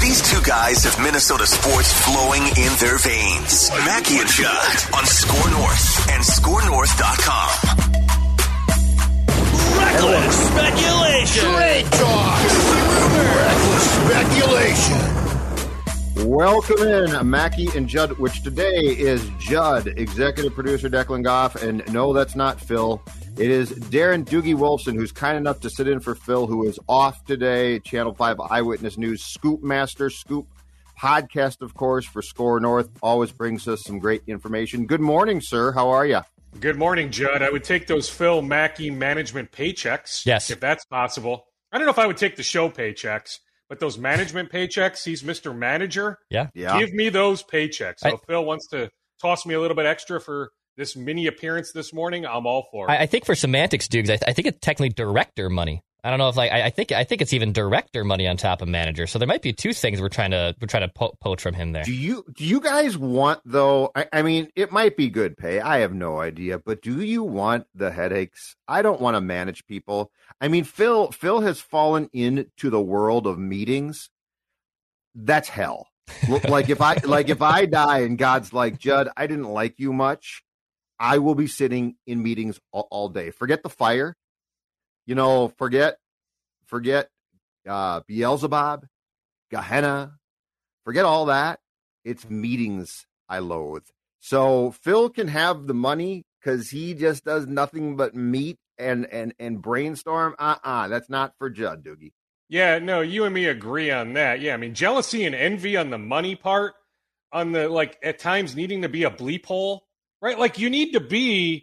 These two guys have Minnesota sports flowing in their veins. Mackey and Judd on Score North and ScoreNorth.com. Reckless speculation. Straight talk. Reckless speculation. Welcome in, Mackey and Judd, which today is Judd, executive producer Declan Goff, and no, that's not Phil. It is Darren Doogie Wolfson, who's kind enough to sit in for Phil, who is off today. Channel 5 Eyewitness News Scoop Master, Scoop podcast, of course, for Score North. Always brings us some great information. Good morning, sir. How are you? Good morning, Judd. I would take those Phil Mackey management paychecks, yes, if that's possible. I don't know if I would take the show paychecks, but those management paychecks, he's Mr. Manager. Yeah. Give me those paychecks. So if Phil wants to toss me a little bit extra for this mini appearance this morning, I'm all for it. I think for semantics, Dukes, I think it's technically director money. I don't know if I think it's even director money on top of manager. So there might be two things we're trying to poach from him there. Do you guys want, though? I mean, it might be good pay. I have no idea, but do you want the headaches? I don't want to manage people. I mean, Phil has fallen into the world of meetings. That's hell. Like if I die and God's like, Judd, I didn't like you much, I will be sitting in meetings all day. Forget the fire. You know, forget Beelzebub, Gehenna, forget all that. It's meetings I loathe. So Phil can have the money because he just does nothing but meet and brainstorm. That's not for Judd, Doogie. Yeah, no, you and me agree on that. Yeah, I mean, jealousy and envy on the money part, on the, like, at times needing to be a bleep hole, right? Like, you need to be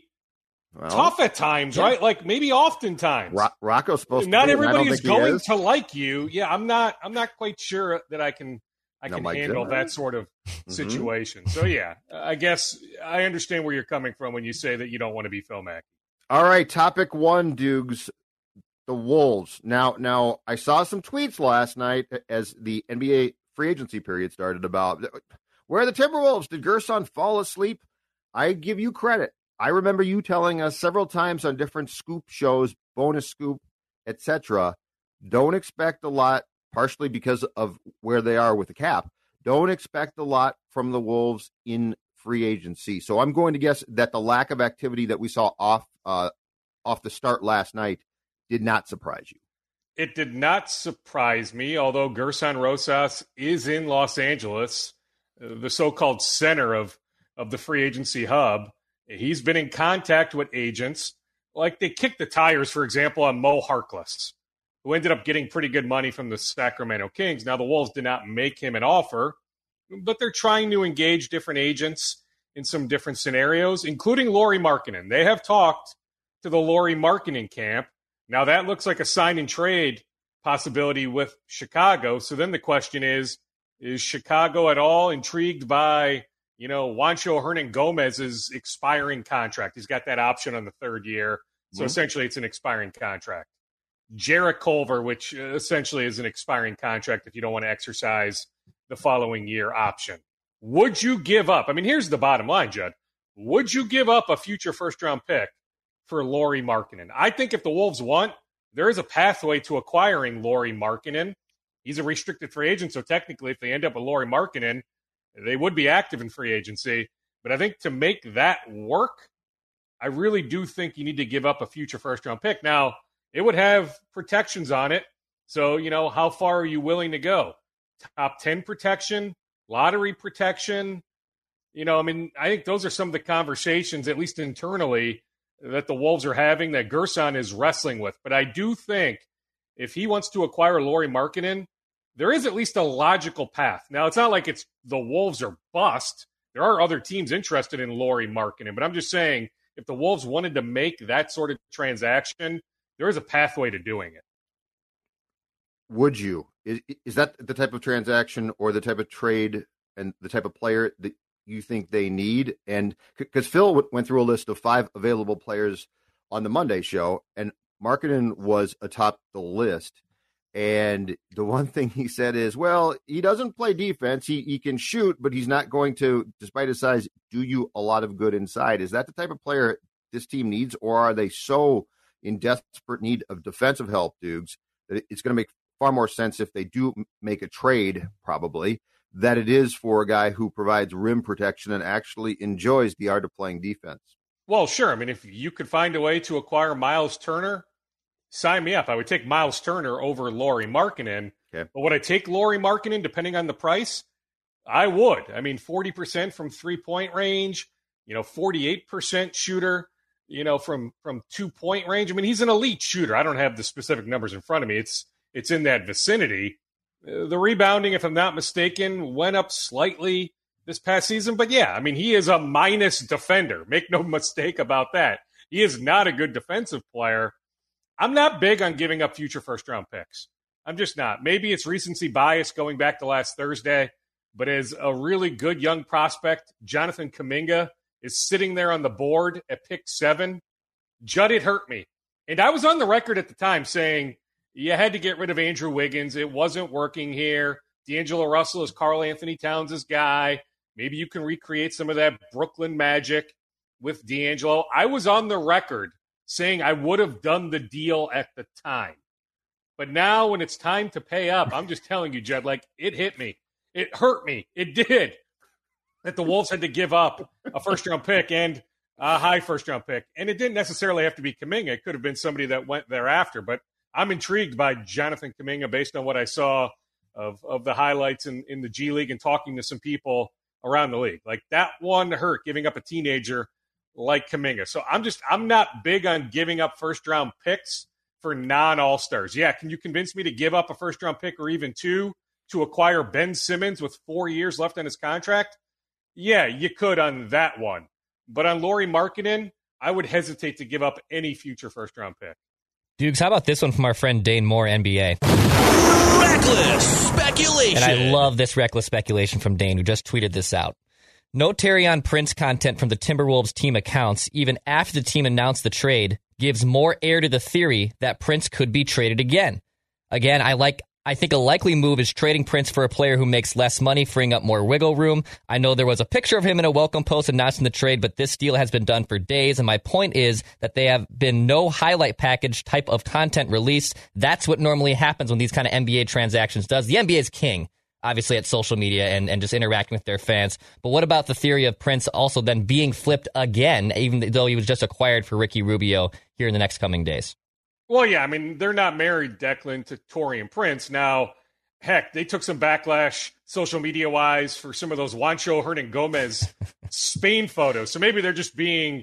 tough at times, right? Like maybe oftentimes. Rocco's supposed to. Not everybody is going to like you. Yeah, I'm not quite sure that I can handle that sort of situation. So yeah, I guess I understand where you're coming from when you say that you don't want to be Phil Mackey. All right, topic one, Dukes. The Wolves. Now I saw some tweets last night as the NBA free agency period started about where are the Timberwolves? Did Gerson fall asleep? I give you credit. I remember you telling us several times on different scoop shows, bonus scoop, etc. Don't expect a lot, partially because of where they are with the cap. Don't expect a lot from the Wolves in free agency. So I'm going to guess that the lack of activity that we saw off the start last night did not surprise you. It did not surprise me, although Gerson Rosas is in Los Angeles, the so-called center of the free agency hub. He's been in contact with agents. Like they kicked the tires, for example, on Mo Harkless, who ended up getting pretty good money from the Sacramento Kings. Now, the Wolves did not make him an offer, but they're trying to engage different agents in some different scenarios, including Lauri Markkanen. They have talked to the Lauri Markkanen camp. Now, that looks like a sign and trade possibility with Chicago. So then the question is Chicago at all intrigued by Juancho Hernangomez's expiring contract? He's got that option on the third year. So essentially it's an expiring contract. Jarrett Culver, which essentially is an expiring contract if you don't want to exercise the following year option. Would you give up? I mean, here's the bottom line, Judd. Would you give up a future first-round pick for Lauri Markkanen? I think if the Wolves want, there is a pathway to acquiring Lauri Markkanen. He's a restricted free agent, so technically if they end up with Lauri Markkanen, they would be active in free agency. But I think to make that work, I really do think you need to give up a future first-round pick. Now, it would have protections on it. So, how far are you willing to go? Top 10 protection, lottery protection. I think those are some of the conversations, at least internally, that the Wolves are having that Gerson is wrestling with. But I do think if he wants to acquire Lauri Markkanen, there is at least a logical path. Now, it's not like it's the Wolves are bust. There are other teams interested in Lauri Markkanen. But I'm just saying, if the Wolves wanted to make that sort of transaction, there is a pathway to doing it. Would you? Is that the type of transaction or the type of trade and the type of player that you think they need? And because Phil went through a list of 5 available players on the Monday show, and Markkanen was atop the list. And the one thing he said is, well, he doesn't play defense. He can shoot, but he's not going to, despite his size, do you a lot of good inside. Is that the type of player this team needs, or are they so in desperate need of defensive help, Dukes, that it's going to make far more sense if they do make a trade, probably, that it is for a guy who provides rim protection and actually enjoys the art of playing defense. Well, sure. I mean, if you could find a way to acquire Miles Turner, sign me up. I would take Miles Turner over Lauri Markkanen. Okay. But would I take Lauri Markkanen depending on the price? I would. I mean, 40% from 3-point range, 48% shooter, from 2-point range. I mean, he's an elite shooter. I don't have the specific numbers in front of me. It's in that vicinity. The rebounding, if I'm not mistaken, went up slightly this past season. But yeah, I mean, he is a minus defender. Make no mistake about that. He is not a good defensive player. I'm not big on giving up future first-round picks. I'm just not. Maybe it's recency bias going back to last Thursday, but as a really good young prospect, Jonathan Kuminga is sitting there on the board at pick 7. Judd, it hurt me. And I was on the record at the time saying you had to get rid of Andrew Wiggins. It wasn't working here. D'Angelo Russell is Karl Anthony Towns' guy. Maybe you can recreate some of that Brooklyn magic with D'Angelo. I was on the record saying I would have done the deal at the time. But now when it's time to pay up, I'm just telling you, Jed, it hit me. It hurt me. It did. That the Wolves had to give up a first-round pick and a high first-round pick. And it didn't necessarily have to be Kuminga. It could have been somebody that went thereafter. But I'm intrigued by Jonathan Kuminga based on what I saw of the highlights in the G League and talking to some people around the league. That one hurt, giving up a teenager like Kuminga. So I'm not big on giving up first-round picks for non-All-Stars. Yeah, can you convince me to give up a first-round pick or even 2 to acquire Ben Simmons with 4 years left on his contract? Yeah, you could on that one. But on Lauri Markkanen, I would hesitate to give up any future first-round pick. Dukes, how about this one from our friend Dane Moore, NBA? Reckless speculation. And I love this reckless speculation from Dane, who just tweeted this out. No Taurean Prince content from the Timberwolves team accounts, even after the team announced the trade, gives more air to the theory that Prince could be traded again. Again, I think a likely move is trading Prince for a player who makes less money, freeing up more wiggle room. I know there was a picture of him in a welcome post announcing the trade, but this deal has been done for days, and my point is that they have been no highlight package type of content released. That's what normally happens when these kind of NBA transactions does. The NBA is king, obviously, at social media and just interacting with their fans. But what about the theory of Prince also then being flipped again, even though he was just acquired for Ricky Rubio here in the next coming days? Well, yeah, I mean, they're not married, Declan, to Taurean Prince. Now, heck, they took some backlash social media-wise for some of those Juancho Hernangomez Spain photos. So maybe they're just being,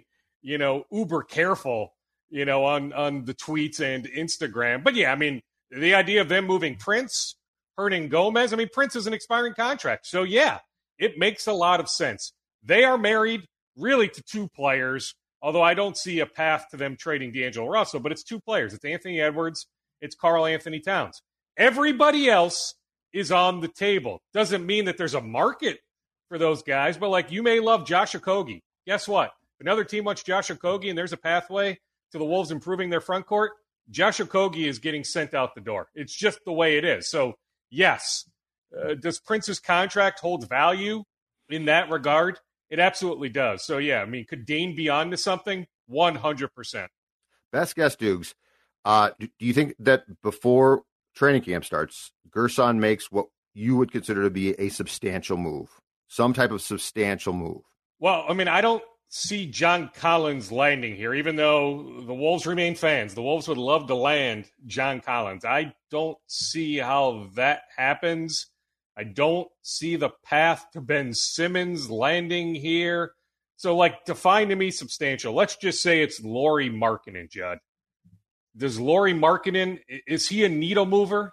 uber careful, on the tweets and Instagram. But yeah, I mean, the idea of them moving Prince, Hernangomez, I mean, Prince is an expiring contract. So yeah, it makes a lot of sense. They are married really to 2 players. Although I don't see a path to them trading D'Angelo Russell, but it's 2 players. It's Anthony Edwards. It's Karl Anthony Towns. Everybody else is on the table. Doesn't mean that there's a market for those guys, but you may love Josh Okogie. Guess what? If another team wants Josh Okogie and there's a pathway to the Wolves improving their front court, Josh Okogie is getting sent out the door. It's just the way it is. So, yes, does Prince's contract hold value in that regard? It absolutely does. So, yeah, I mean, could Dane be on to something? 100%. Best guess, Dukes. Do you think that before training camp starts, Gerson makes what you would consider to be a substantial move? Some type of substantial move? Well, I mean, I don't see John Collins landing here, even though the Wolves remain fans. The Wolves would love to land John Collins. I don't see how that happens. I don't see the path to Ben Simmons landing here. So, define to me substantial. Let's just say it's Lauri Markkanen, Judd. Does Lauri Markkanen, is he a needle mover?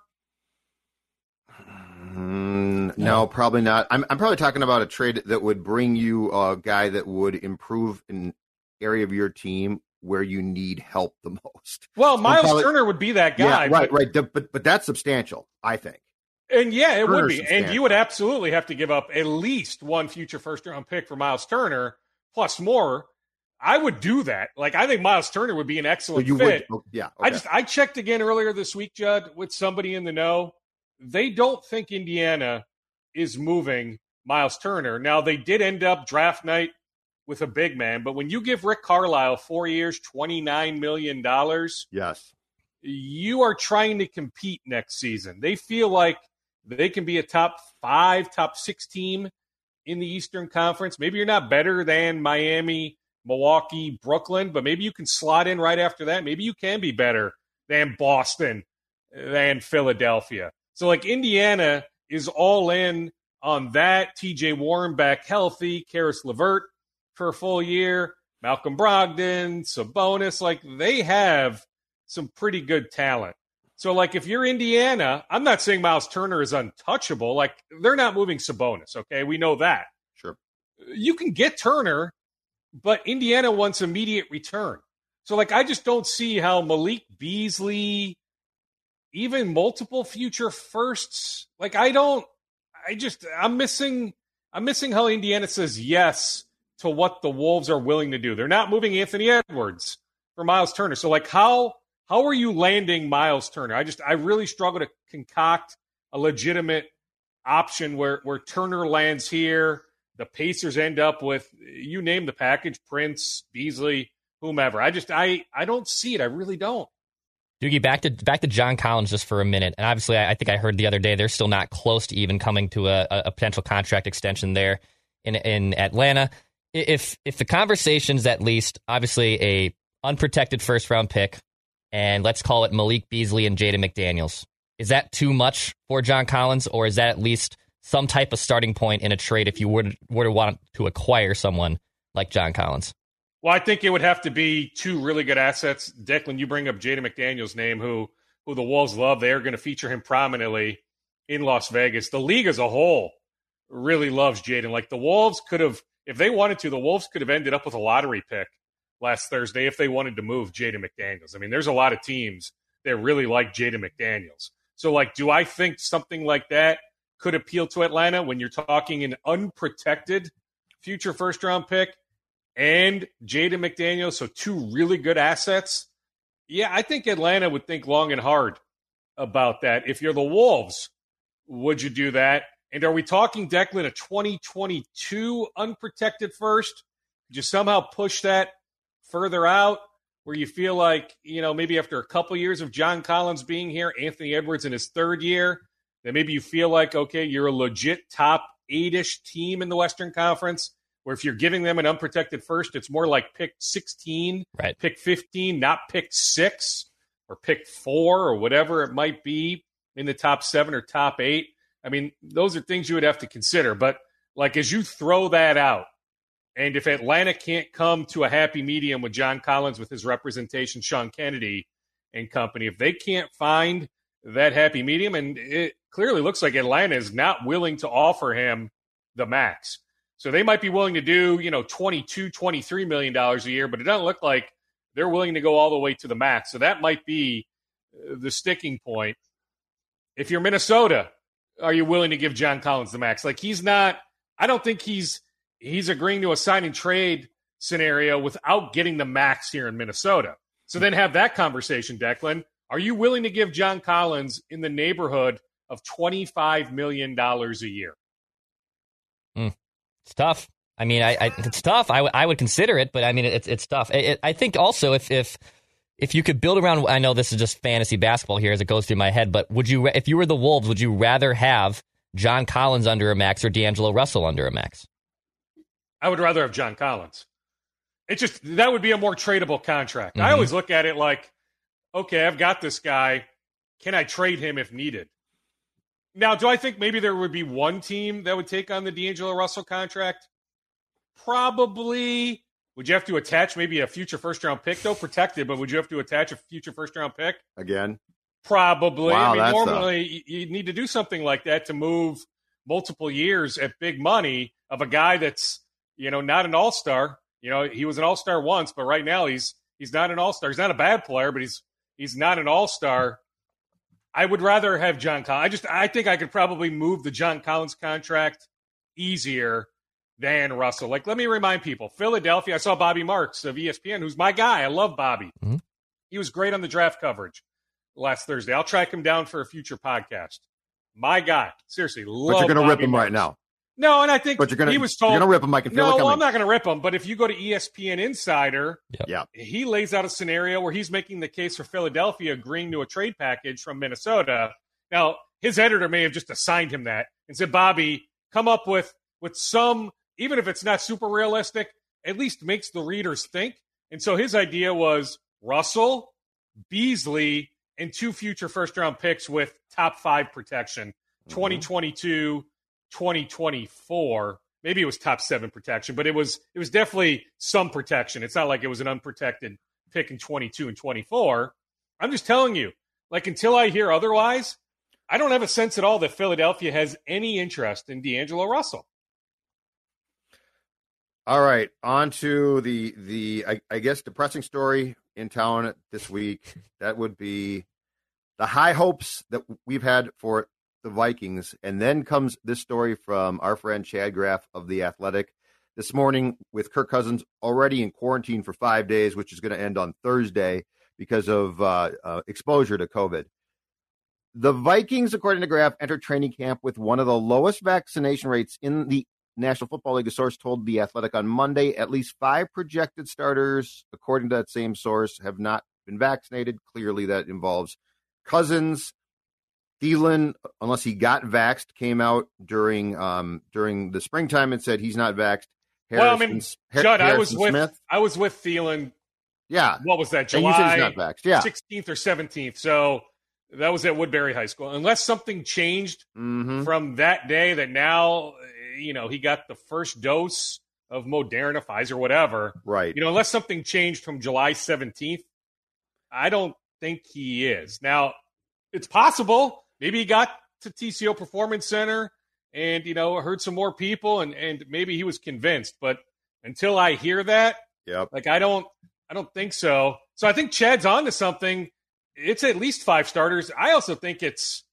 No, probably not. I'm probably talking about a trade that would bring you a guy that would improve an area of your team where you need help the most. Well, Miles Turner would be that guy. Yeah, right. But that's substantial, I think. And yeah, it would be. And you would absolutely have to give up at least 1 future first-round pick for Miles Turner, plus more. I would do that. I think Miles Turner would be an excellent fit. Yeah. Okay. I checked again earlier this week, Judd, with somebody in the know. They don't think Indiana is moving Miles Turner. Now, they did end up draft night with a big man, but when you give Rick Carlisle 4 years, $29 million, yes, you are trying to compete next season. They feel like they can be a top 5, top 6 team in the Eastern Conference. Maybe you're not better than Miami, Milwaukee, Brooklyn, but maybe you can slot in right after that. Maybe you can be better than Boston, than Philadelphia. So, like, Indiana is all in on that. TJ Warren back healthy, Karis LeVert for a full year, Malcolm Brogdon, Sabonis. Like, they have some pretty good talent. So, like, if you're Indiana, I'm not saying Miles Turner is untouchable. Like, they're not moving Sabonis, okay? We know that. Sure. You can get Turner, but Indiana wants immediate return. So, like, I just don't see how Malik Beasley, even multiple future firsts, like, I'm missing how Indiana says yes to what the Wolves are willing to do. They're not moving Anthony Edwards for Miles Turner. So, like, how are you landing Miles Turner? I really struggle to concoct a legitimate option where Turner lands here. The Pacers end up with, you name the package, Prince, Beasley, whomever. I don't see it. I really don't. Doogie, back to John Collins just for a minute. And obviously, I think I heard the other day they're still not close to even coming to a potential contract extension there in Atlanta. If the conversation's at least, obviously, a unprotected first-round pick, and let's call it Malik Beasley and Jaden McDaniels, is that too much for John Collins, or is that at least some type of starting point in a trade if you were to want to acquire someone like John Collins? Well, I think it would have to be 2 really good assets. Declan, you bring up Jaden McDaniels' name, who the Wolves love. They are going to feature him prominently in Las Vegas. The league as a whole really loves Jaden. Like, the Wolves could have, if they wanted to, the Wolves could have ended up with a lottery pick last Thursday if they wanted to move Jaden McDaniels. I mean, there's a lot of teams that really like Jaden McDaniels. So, like, do I think something like that could appeal to Atlanta when you're talking an unprotected future first-round pick and Jaden McDaniels, so 2 really good assets? Yeah, I think Atlanta would think long and hard about that. If you're the Wolves, would you do that? And are we talking, Declan, a 2022 unprotected first? Could you somehow push that further out where you feel like, maybe after a couple years of John Collins being here, Anthony Edwards in his 3rd year, then maybe you feel like, okay, you're a legit top 8-ish team in the Western Conference, where if you're giving them an unprotected first, it's more like pick 16, right, pick 15, not pick 6 or pick 4 or whatever it might be in the top 7 or top 8. I mean, those are things you would have to consider. But, like, as you throw that out, and if Atlanta can't come to a happy medium with John Collins, with his representation, Sean Kennedy and company, if they can't find that happy medium, and it clearly looks like Atlanta is not willing to offer him the max. So they might be willing to do, $22, $23 million a year, but it doesn't look like they're willing to go all the way to the max. So that might be the sticking point. If you're Minnesota, are you willing to give John Collins the max? Like, he's not, I don't think he's agreeing to a sign and trade scenario without getting the max here in Minnesota. So then have that conversation, Declan. Are you willing to give John Collins in the neighborhood of $25 million a year? It's tough. I mean, it's tough. I would consider it, but I mean, it's tough. I think also if you could build around, I know this is just fantasy basketball here as it goes through my head, but if you were the Wolves, would you rather have John Collins under a max or D'Angelo Russell under a max? I would rather have John Collins. That would be a more tradable contract. Mm-hmm. I always look at it like, okay, I've got this guy. Can I trade him if needed? Now, do I think maybe there would be one team that would take on the D'Angelo Russell contract? Probably. Would you have to attach maybe a future first-round pick, though? Protected, but would you have to attach a future first-round pick? Again? Probably. Wow, I mean, normally you need to do something like that to move multiple years at big money of a guy that's, not an all-star. He was an all-star once, but right now he's not an all-star. He's not a bad player, but he's not an all-star. I would rather have John Collins. I think I could probably move the John Collins contract easier than Russell. Like, let me remind people, Philadelphia, I saw Bobby Marks of ESPN, who's my guy. I love Bobby. Mm-hmm. He was great on the draft coverage last Thursday. I'll track him down for a future podcast. My guy. Seriously, love But you're going to rip him Marks right now. No, and I think he was told, you're going to rip him. I can feel it coming. No, I'm not going to rip him. But if you go to ESPN Insider, yep. he lays out a scenario where he's making the case for Philadelphia agreeing to a trade package from Minnesota. Now, his editor may have just assigned him that and said, Bobby, come up with some, even if it's not super realistic, at least makes the readers think. And so his idea was Russell, Beasley, and 2 future first-round picks with top 5 protection, 2022, 2024. Maybe it was top 7 protection, but it was definitely some protection. It's not like it was an unprotected pick in 22 and 24. I'm just telling you, like, until I hear otherwise, I don't have a sense at all that Philadelphia has any interest in D'Angelo Russell. All right, on to the I guess depressing story in town this week. That would be the high hopes that we've had for the Vikings, and then comes this story from our friend Chad Graff of The Athletic this morning, with Kirk Cousins already in quarantine for 5 days, which is going to end on Thursday because of exposure to COVID. The Vikings, according to Graff, entered training camp with one of the lowest vaccination rates in the National Football League. A source told The Athletic on Monday at least 5 projected starters, according to that same source, have not been vaccinated. Clearly that involves Cousins. Thielen, unless he got vaxxed, came out during the springtime and said he's not vaxxed. Judd, I was with Thielen. Yeah. What was that, July? And you said he's not vaxxed. Yeah. 16th or 17th. So that was at Woodbury High School. Unless something changed from that day that now, he got the first dose of Moderna, Pfizer, whatever. Right. Unless something changed from July 17th, I don't think he is. Now, it's possible. Maybe he got to TCO Performance Center and, heard some more people and maybe he was convinced. But until I hear that, I don't think so. So I think Chad's on to something. It's at least 5 starters. I also think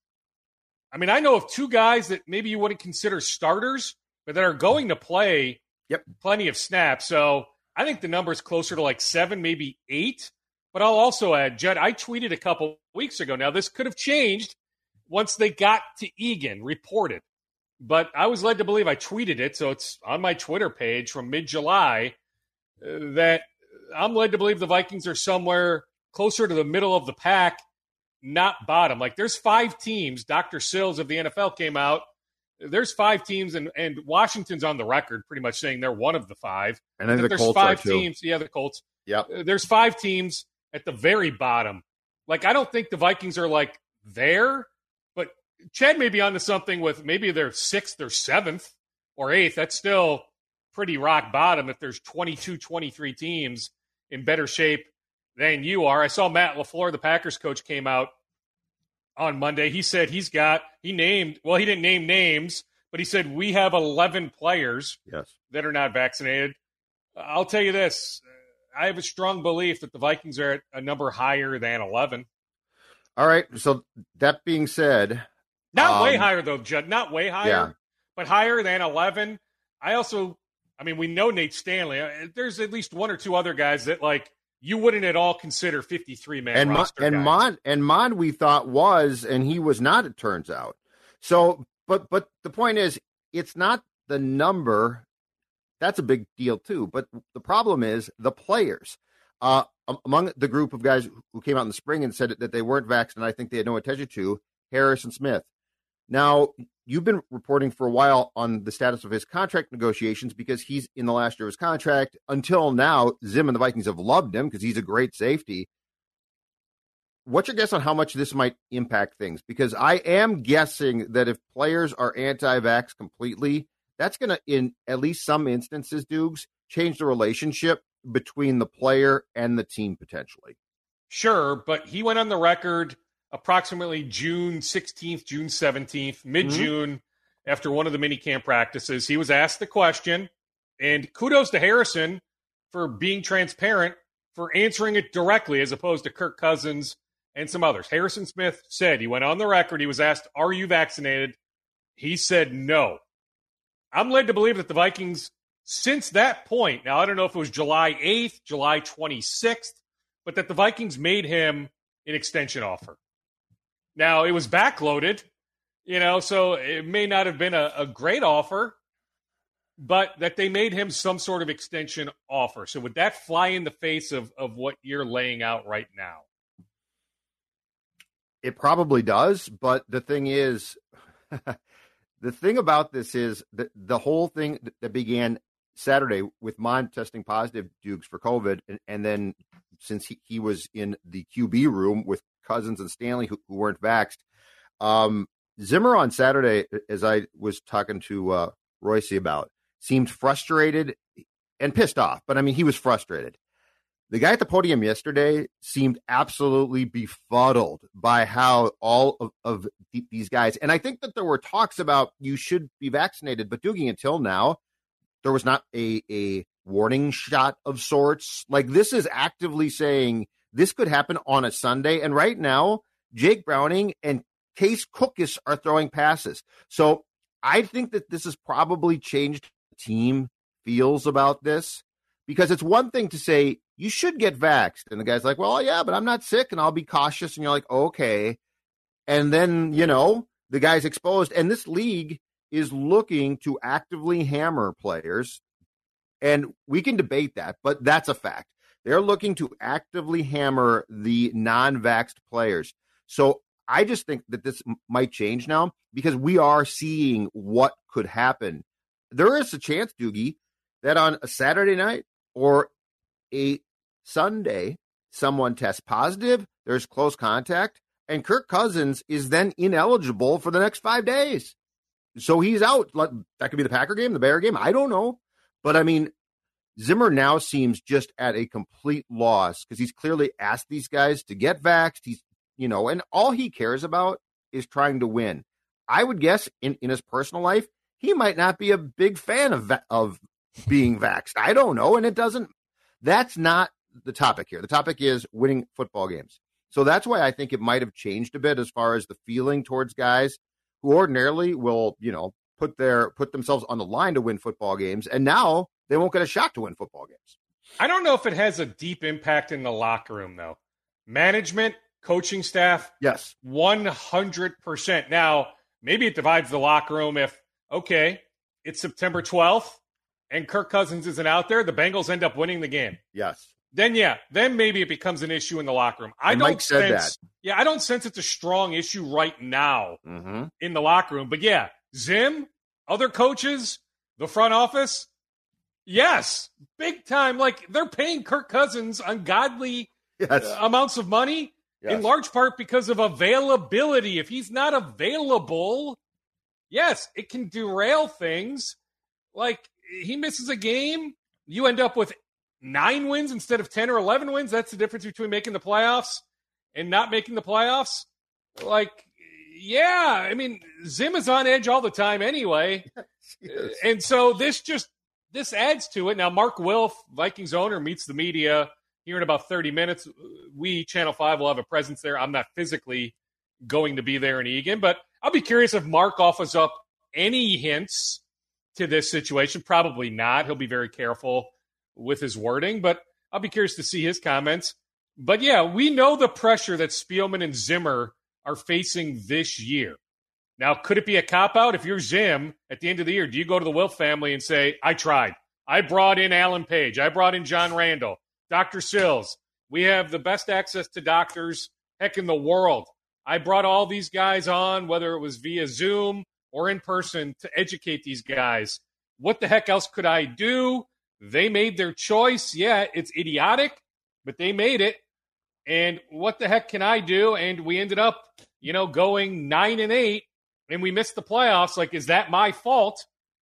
I know of 2 guys that maybe you wouldn't consider starters, but that are going to play plenty of snaps. So I think the number is closer to like 7, maybe 8. But I'll also add, Judd, I tweeted a couple weeks ago. Now, this could have changed once they got to Egan, reported. But I was led to believe, I tweeted it, so it's on my Twitter page from mid-July, that I'm led to believe the Vikings are somewhere closer to the middle of the pack, not bottom. Like, there's 5 teams. Dr. Sills of the NFL came out. There's 5 teams, and Washington's on the record pretty much saying they're one of the 5. And then there's Colts 5 are too. teams. Yeah, the Colts. Yep. There's 5 teams at the very bottom. Like, I don't think the Vikings are, like, there, but Chad may be onto something with maybe they're 6th or 7th or 8th. That's still pretty rock bottom if there's 22, 23 teams in better shape than you are. I saw Matt LaFleur, the Packers coach, came out on Monday. He said he didn't name names, but he said we have 11 players that are not vaccinated. I'll tell you this. I have a strong belief that the Vikings are at a number higher than 11. All right. So that being said, not way higher though, Judd. Not way higher, but higher than 11. We know Nate Stanley. There's at least 1 or 2 other guys that you wouldn't at all consider 53-man roster guys. And Mond we thought was, and he was not. It turns out. So, but the point is, it's not the number. That's a big deal too. But the problem is the players. Among the group of guys who came out in the spring and said that they weren't vaccinated, I think they had no attention to Harrison Smith. Now, you've been reporting for a while on the status of his contract negotiations because he's in the last year of his contract. Until now, Zim and the Vikings have loved him because he's a great safety. What's your guess on how much this might impact things? Because I am guessing that if players are anti-vax completely, that's going to, in at least some instances, Dukes, change the relationship between the player and the team potentially. Sure, but he went on the record approximately June 16th, June 17th, mid-June, after one of the minicamp practices. He was asked the question, and kudos to Harrison for being transparent, for answering it directly as opposed to Kirk Cousins and some others. Harrison Smith said, he went on the record, he was asked, are you vaccinated? He said no. I'm led to believe that the Vikings, since that point, now I don't know if it was July 8th, July 26th, but that the Vikings made him an extension offer. Now, it was backloaded, so it may not have been a great offer, but that they made him some sort of extension offer. So would that fly in the face of what you're laying out right now? It probably does, but the thing is, the thing about this is that the whole thing that began Saturday with Mond testing positive, Dukes, for COVID, and then since he was in the QB room with Cousins and Stanley who weren't vaxxed, Zimmer on Saturday, as I was talking to Royce about, seemed frustrated and pissed off. But, I mean, he was frustrated. The guy at the podium yesterday seemed absolutely befuddled by how all of these guys, and I think that there were talks about you should be vaccinated, but Doogie, until now, there was not a warning shot of sorts. Like, this is actively saying this could happen on a Sunday, and right now, Jake Browning and Case Cookus are throwing passes. So I think that this has probably changed the team feels about this, because it's one thing to say, you should get vaxxed. And the guy's like, well, yeah, but I'm not sick and I'll be cautious. And you're like, okay. And then, the guy's exposed. And this league is looking to actively hammer players. And we can debate that, but that's a fact. They're looking to actively hammer the non-vaxxed players. So I just think that this might change now, because we are seeing what could happen. There is a chance, Doogie, that on a Saturday night or a Sunday, someone tests positive, there's close contact, and Kirk Cousins is then ineligible for the next 5 days. So he's out. That could be the Packer game, the Bear game. I don't know. But, I mean, Zimmer now seems just at a complete loss, because he's clearly asked these guys to get vaxxed. He's, and all he cares about is trying to win. I would guess in his personal life, he might not be a big fan of being vaxxed. I don't know. And that's not the topic here. The topic is winning football games. So that's why I think it might have changed a bit as far as the feeling towards guys who ordinarily will, put themselves on the line to win football games. And now they won't get a shot to win football games. I don't know if it has a deep impact in the locker room, though. Management, coaching staff, yes, 100%. Now, maybe it divides the locker room if, okay, it's September 12th and Kirk Cousins isn't out there, the Bengals end up winning the game. Yes. Then maybe it becomes an issue in the locker room. I don't sense it's a strong issue right now in the locker room. But yeah, Zim, other coaches, the front office, yes, big time. Like, they're paying Kirk Cousins ungodly amounts of money, in large part because of availability. If he's not available, yes, it can derail things. Like, he misses a game, you end up with 9 wins instead of 10 or 11 wins. That's the difference between making the playoffs and not making the playoffs. Like, yeah, I mean, Zim is on edge all the time anyway. And so this adds to it. Now, Mark Wilf, Vikings owner, meets the media here in about 30 minutes. We, Channel 5, will have a presence there. I'm not physically going to be there in Eagan, but I'll be curious if Mark offers up any hints to this situation. Probably not. He'll be very careful with his wording, but I'll be curious to see his comments. But yeah, we know the pressure that Spielman and Zimmer are facing this year. Now, could it be a cop-out? If you're Zim at the end of the year, do you go to the Wilf family and say, I tried. I brought in Alan Page. I brought in John Randall, Dr. Sills. We have the best access to doctors, heck, in the world. I brought all these guys on, whether it was via Zoom or in person, to educate these guys. What the heck else could I do? They made their choice. Yeah, it's idiotic, but they made it. And what the heck can I do? And we ended up, going 9-8, and we missed the playoffs. Like, is that my fault?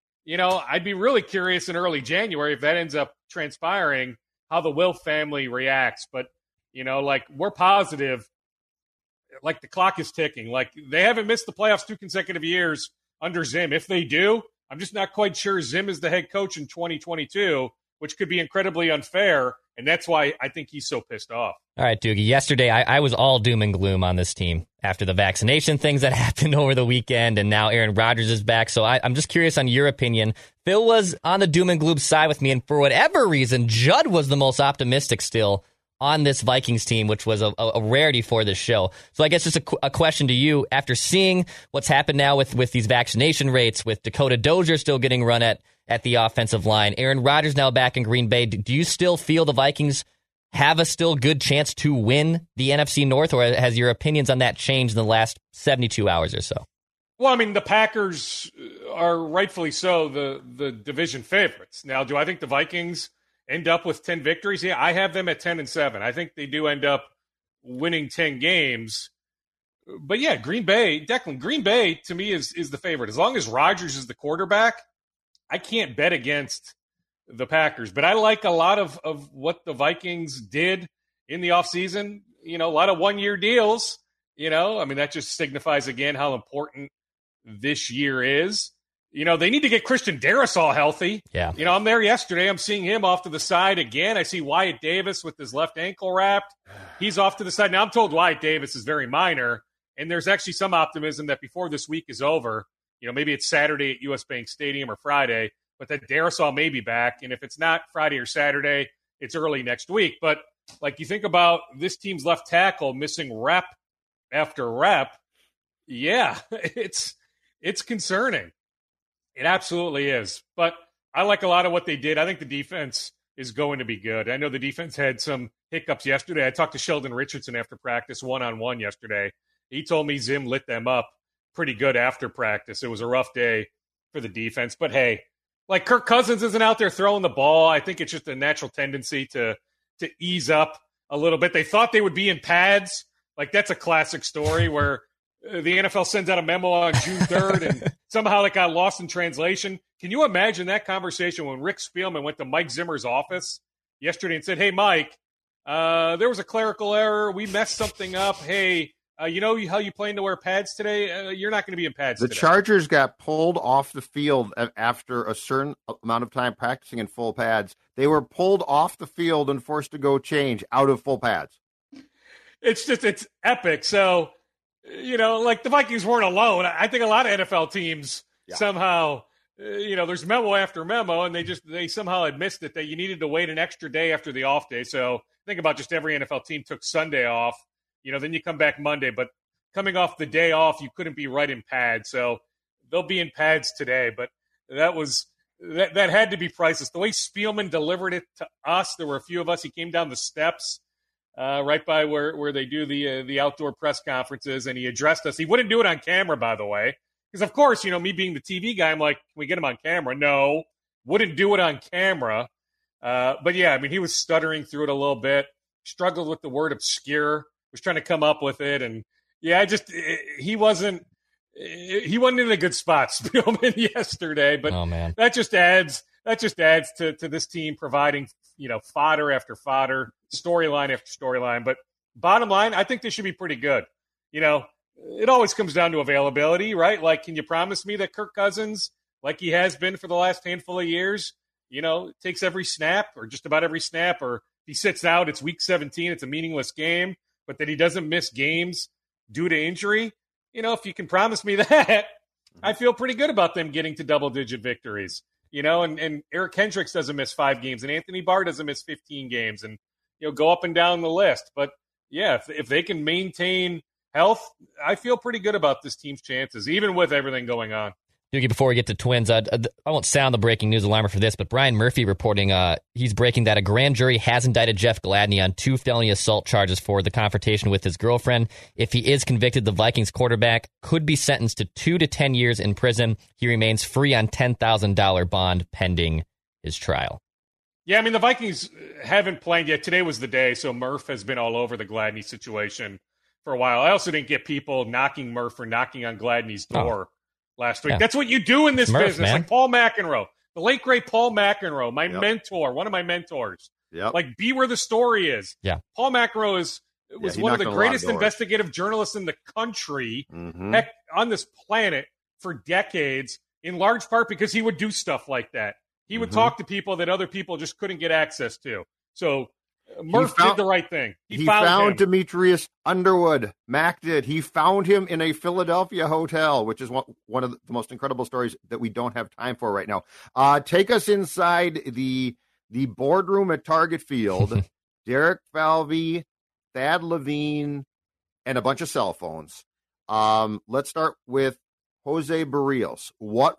I'd be really curious in early January if that ends up transpiring, how the Wilf family reacts. But, we're positive. Like, the clock is ticking. Like, they haven't missed the playoffs 2 consecutive years under Zim. If they do, I'm just not quite sure Zim is the head coach in 2022, which could be incredibly unfair, and that's why I think he's so pissed off. All right, Doogie, yesterday I was all doom and gloom on this team after the vaccination things that happened over the weekend, and now Aaron Rodgers is back, so I'm just curious on your opinion. Phil was on the doom and gloom side with me, and for whatever reason, Judd was the most optimistic still on this Vikings team, which was a rarity for this show. So I guess just a question to you, after seeing what's happened now with these vaccination rates, with Dakota Dozier still getting run at the offensive line, Aaron Rodgers now back in Green Bay, do you still feel the Vikings have a still good chance to win the NFC North, or has your opinions on that changed in the last 72 hours or so? Well, I mean, the Packers are rightfully so the division favorites. Now, do I think the Vikings end up with 10 victories? Yeah, I have them at 10-7. I think they do end up winning 10 games. But yeah, Green Bay, Declan, Green Bay to me is the favorite. As long as Rodgers is the quarterback, I can't bet against the Packers. But I like a lot of what the Vikings did in the offseason. You know, a lot of one-year deals. You know, I mean, that just signifies again how important this year is. You know, they need to get Christian Darrisaw healthy. Yeah. You know, I'm there yesterday. I'm seeing him off to the side again. I see Wyatt Davis with his left ankle wrapped. He's off to the side. Now, I'm told Wyatt Davis is very minor, and there's actually some optimism that before this week is over, you know, maybe it's Saturday at US Bank Stadium or Friday, but that Darrisaw may be back. And if it's not Friday or Saturday, it's early next week. But, like, you think about this team's left tackle missing rep after rep, yeah, it's concerning. It absolutely is. But I like a lot of what they did. I think the defense is going to be good. I know the defense had some hiccups yesterday. I talked to Sheldon Richardson after practice one-on-one yesterday. He told me Zim lit them up pretty good after practice. It was a rough day for the defense. But, hey, like, Kirk Cousins isn't out there throwing the ball. I think it's just a natural tendency to ease up a little bit. They thought they would be in pads. Like, that's a classic story where the NFL sends out a memo on June 3rd and somehow it got lost in translation. Can you imagine that conversation when Rick Spielman went to Mike Zimmer's office yesterday and said, hey, Mike, there was a clerical error. We messed something up. Hey, you know how you plan to wear pads today? You're not going to be in pads today. The Chargers got pulled off the field after a certain amount of time practicing in full pads. They were pulled off the field and forced to go change out of full pads. It's epic. So, you know, like, the Vikings weren't alone. I think a lot of NFL teams somehow, you know, there's memo after memo, and they somehow had missed it that you needed to wait an extra day after the off day. So think about just every NFL team took Sunday off, you know, then you come back Monday. But coming off the day off, you couldn't be right in pads. So they'll be in pads today. But that had to be priceless. The way Spielman delivered it to us, there were a few of us. He came down the steps right by where they do the outdoor press conferences, and he addressed us. He wouldn't do it on camera, by the way, because, of course, you know, me being the TV guy, I'm like, can we get him on camera? No, wouldn't do it on camera. But, yeah, I mean, he was stuttering through it a little bit, struggled with the word obscure, was trying to come up with it. And, yeah, he wasn't in a good spot, Spielman, yesterday. But oh, man. that just adds to this team providing, you know, fodder after fodder, storyline after storyline. But bottom line, I think they should be pretty good. You know, it always comes down to availability, right? Like, can you promise me that Kirk Cousins, like he has been for the last handful of years, you know, takes every snap or just about every snap, or if he sits out, it's week 17, it's a meaningless game, but that he doesn't miss games due to injury? You know, if you can promise me that, I feel pretty good about them getting to double-digit victories. You know, and Eric Hendricks doesn't miss 5 games, and Anthony Barr doesn't miss 15 games, and, you know, go up and down the list. But, yeah, if they can maintain health, I feel pretty good about this team's chances, even with everything going on. Doogie, before we get to Twins, I won't sound the breaking news alarmer for this, but Brian Murphy reporting he's breaking that a grand jury has indicted Jeff Gladney on 2 felony assault charges for the confrontation with his girlfriend. If he is convicted, the Vikings quarterback could be sentenced to 2 to 10 years in prison. He remains free on $10,000 bond pending his trial. Yeah, I mean, the Vikings haven't planned yet. Today was the day, so Murph has been all over the Gladney situation for a while. I also didn't get people knocking Murph or knocking on Gladney's door last week. Yeah. That's what you do in this business. Man. Like Paul McEnroe, the late, great Paul McEnroe, my mentor, one of my mentors. Yep. Like, be where the story is. Yeah. Paul McEnroe was one of the greatest investigative journalists in the country, heck, on this planet for decades, in large part because he would do stuff like that. He would talk to people that other people just couldn't get access to. So Murph did the right thing. He found Demetrius Underwood. Mac did. He found him in a Philadelphia hotel, which is one of the most incredible stories that we don't have time for right now. Take us inside the boardroom at Target Field Derek Falvey, Thad Levine, and a bunch of cell phones. Let's start with Jose Barrios. What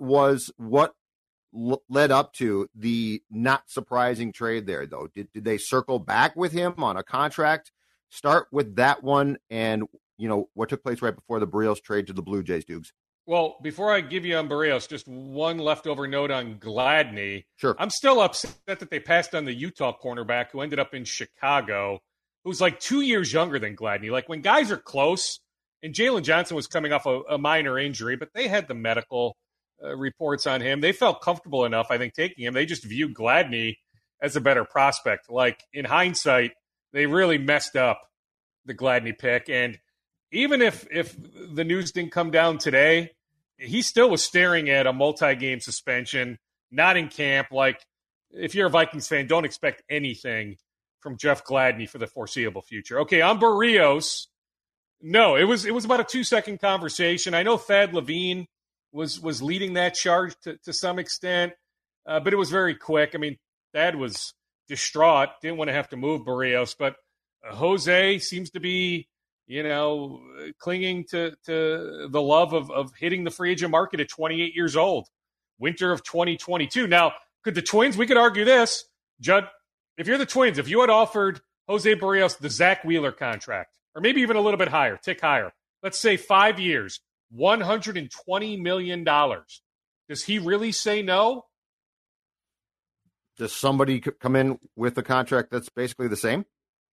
led up to the not surprising trade there, though? Did they circle back with him on a contract? Start with that one, and what took place right before the Barrios trade to the Blue Jays, Dukes. Well, before I give you on Barrios, just one leftover note on Gladney. Sure. I'm still upset that they passed on the Utah cornerback who ended up in Chicago, who's like 2 years younger than Gladney. Like, when guys are close, and Jalen Johnson was coming off a minor injury, but they had the medical reports on him. They felt comfortable enough, I think, taking him. They just viewed Gladney as a better prospect. Like, in hindsight, they really messed up the Gladney pick. And even if the news didn't come down today, he still was staring at a multi-game suspension, not in camp. Like, if you're a Vikings fan, don't expect anything from Jeff Gladney for the foreseeable future. Okay, on Barrios, no, it was about a 2-second conversation. I know Thad Levine was leading that charge to some extent, but it was very quick. I mean, Thad was distraught, didn't want to have to move Barrios, but Jose seems to be, clinging to the love of hitting the free agent market at 28 years old, winter of 2022. Now, could the Twins, we could argue this, Judd, if you're the Twins, if you had offered Jose Barrios the Zach Wheeler contract, or maybe even a little bit higher, tick higher, let's say 5 years, $120 million, does he really say no? Does somebody come in with a contract that's basically the same?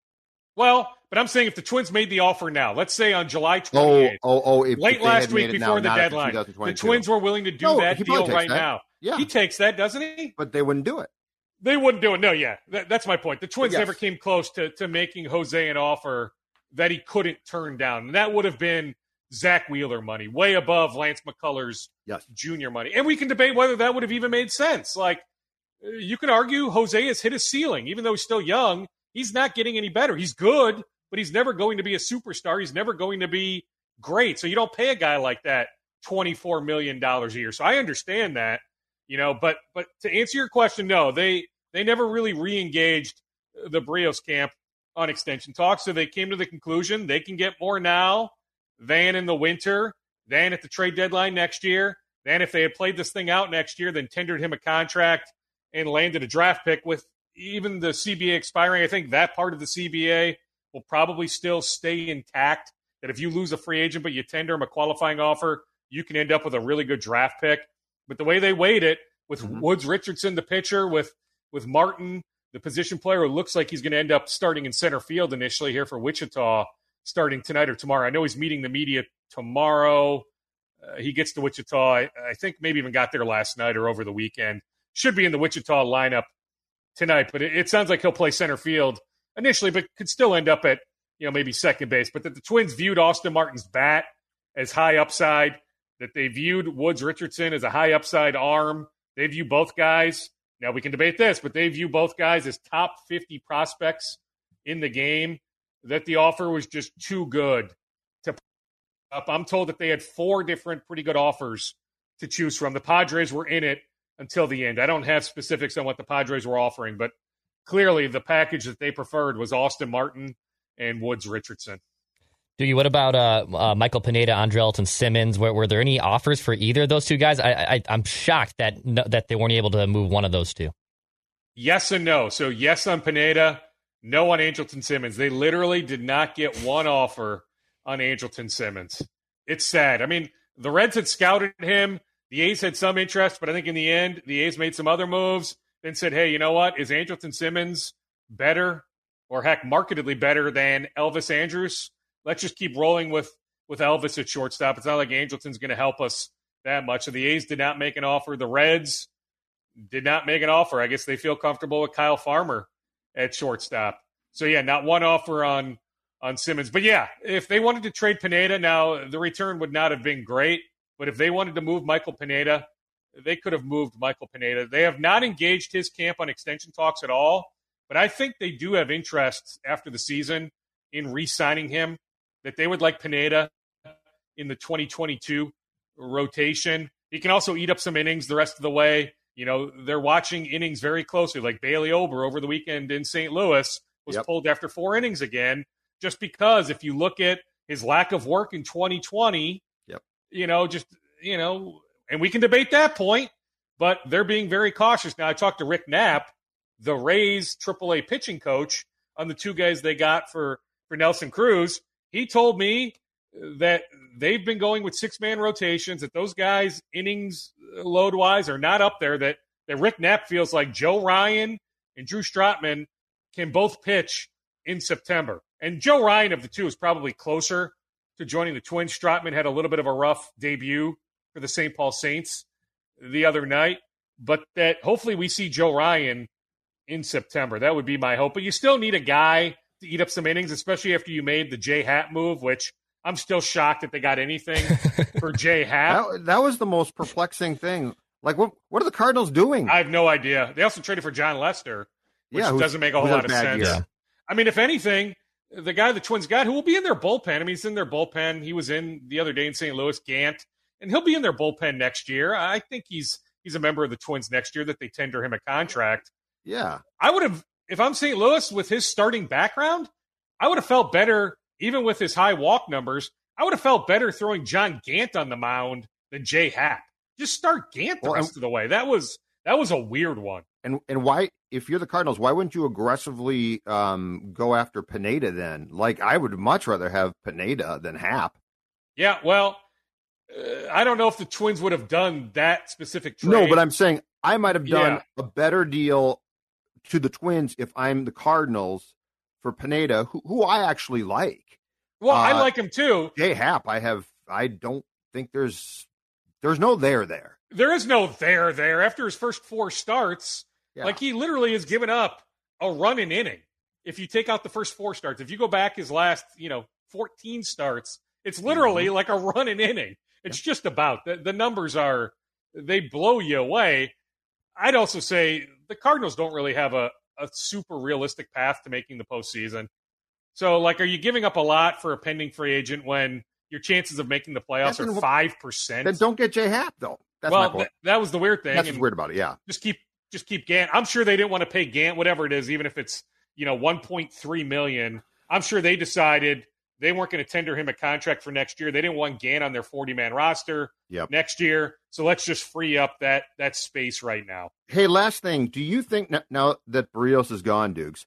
Well, but I'm saying if the Twins made the offer now, let's say on July 28th, late last week before the deadline, the Twins were willing to do that deal right now. Yeah. He takes that, doesn't he? But they wouldn't do it. They wouldn't do it. No, yeah. That's my point. The Twins never came close to making Jose an offer that he couldn't turn down. And that would have been Zach Wheeler money, way above Lance McCullers junior money. And we can debate whether that would have even made sense. Like, you can argue Jose has hit his ceiling. Even though he's still young, he's not getting any better. He's good, but he's never going to be a superstar. He's never going to be great. So you don't pay a guy like that $24 million a year. So I understand that, but to answer your question, no, they never really re-engaged the Barrios camp on extension talks. So they came to the conclusion they can get more now than in the winter, than at the trade deadline next year, than if they had played this thing out next year, then tendered him a contract and landed a draft pick. With even the CBA expiring, I think that part of the CBA will probably still stay intact, that if you lose a free agent but you tender him a qualifying offer, you can end up with a really good draft pick. But the way they weighed it, with Woods Richardson, the pitcher, with Martin, the position player who looks like he's going to end up starting in center field initially here for Wichita, starting tonight or tomorrow. I know he's meeting the media tomorrow. He gets to Wichita. I think maybe even got there last night or over the weekend. Should be in the Wichita lineup tonight, but it sounds like he'll play center field initially, but could still end up at maybe second base. But that the Twins viewed Austin Martin's bat as high upside, that they viewed Woods Richardson as a high upside arm. They view both guys. Now we can debate this, but they view both guys as top 50 prospects in the game. That the offer was just too good to put up. I'm told that they had 4 different pretty good offers to choose from. The Padres were in it until the end. I don't have specifics on what the Padres were offering, but clearly the package that they preferred was Austin Martin and Woods Richardson. What about Michael Pineda, Andrelton Simmons? Were there any offers for either of those two guys? I'm shocked that they weren't able to move one of those two. Yes and no. So yes on Pineda, no on Andrelton Simmons. They literally did not get one offer on Andrelton Simmons. It's sad. I mean, the Reds had scouted him. The A's had some interest, but I think in the end, the A's made some other moves and said, hey, you know what? Is Andrelton Simmons better, or heck, markedly better than Elvis Andrus? Let's just keep rolling with Elvis at shortstop. It's not like Andrelton's going to help us that much. So the A's did not make an offer. The Reds did not make an offer. I guess they feel comfortable with Kyle Farmer at shortstop. So, yeah, not one offer on Simmons. But, yeah, if they wanted to trade Pineda, now the return would not have been great. But if they wanted to move Michael Pineda, they could have moved Michael Pineda. They have not engaged his camp on extension talks at all. But I think they do have interest after the season in re-signing him, that they would like Pineda in the 2022 rotation. He can also eat up some innings the rest of the way. They're watching innings very closely, like Bailey Ober over the weekend in St. Louis. was pulled after 4 innings again, just because if you look at his lack of work in 2020, and we can debate that point, but they're being very cautious. Now, I talked to Rick Knapp, the Rays AAA pitching coach, on the 2 guys they got for Nelson Cruz. He told me that they've been going with 6-man rotations, that those guys, innings load-wise, are not up there, that Rick Knapp feels like Joe Ryan and Drew Strotman can both pitch in September. And Joe Ryan of the 2 is probably closer to joining the Twins. Strotman had a little bit of a rough debut for the St. Paul Saints the other night, but that hopefully we see Joe Ryan in September. That would be my hope. But you still need a guy to eat up some innings, especially after you made the Jay Happ move, which I'm still shocked that they got anything for Jay Happ. That was the most perplexing thing. Like, what are the Cardinals doing? I have no idea. They also traded for John Lester, which doesn't make a whole lot of sense. Yeah. I mean, if anything, the guy the Twins got, who will be in their bullpen. I mean, he's in their bullpen. He was in the other day in St. Louis, Gant, and he'll be in their bullpen next year. I think he's a member of the Twins next year, that they tender him a contract. Yeah. I would have, if I'm St. Louis with his starting background, I would have felt better, even with his high walk numbers, I would have felt better throwing John Gant on the mound than Jay Happ. Just start Gant the rest of the way. That was a weird one. And why, if you're the Cardinals, why wouldn't you aggressively go after Pineda then? Like, I would much rather have Pineda than Happ. Yeah, well, I don't know if the Twins would have done that specific trade. No, but I'm saying I might have done a better deal to the Twins if I'm the Cardinals for Pineda, who I actually like. Well, I like him too. Jay Happ, I don't think there's no there. There is no there. After his first 4 starts, like, he literally has given up a run an inning. If you take out the first 4 starts, if you go back his last, 14 starts, it's literally like a run an inning. It's just about the numbers they blow you away. I'd also say the Cardinals don't really have a super realistic path to making the postseason. So, like, are you giving up a lot for a pending free agent when your chances of making the playoffs are 5%? Then don't get Jay Happ, though. That's my point. That was the weird thing. That's what's weird about it, yeah. Just keep Gant. I'm sure they didn't want to pay Gant whatever it is, even if it's, $1.3 million. I'm sure they decided they weren't going to tender him a contract for next year. They didn't want Gant on their 40-man roster next year. So let's just free up that space right now. Hey, last thing. Do you think now that Barrios is gone, Dukes,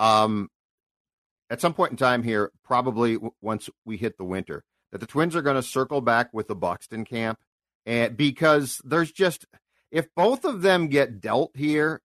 at some point in time here, probably once we hit the winter, that the Twins are going to circle back with the Buxton camp? And because there's just, if both of them get dealt here,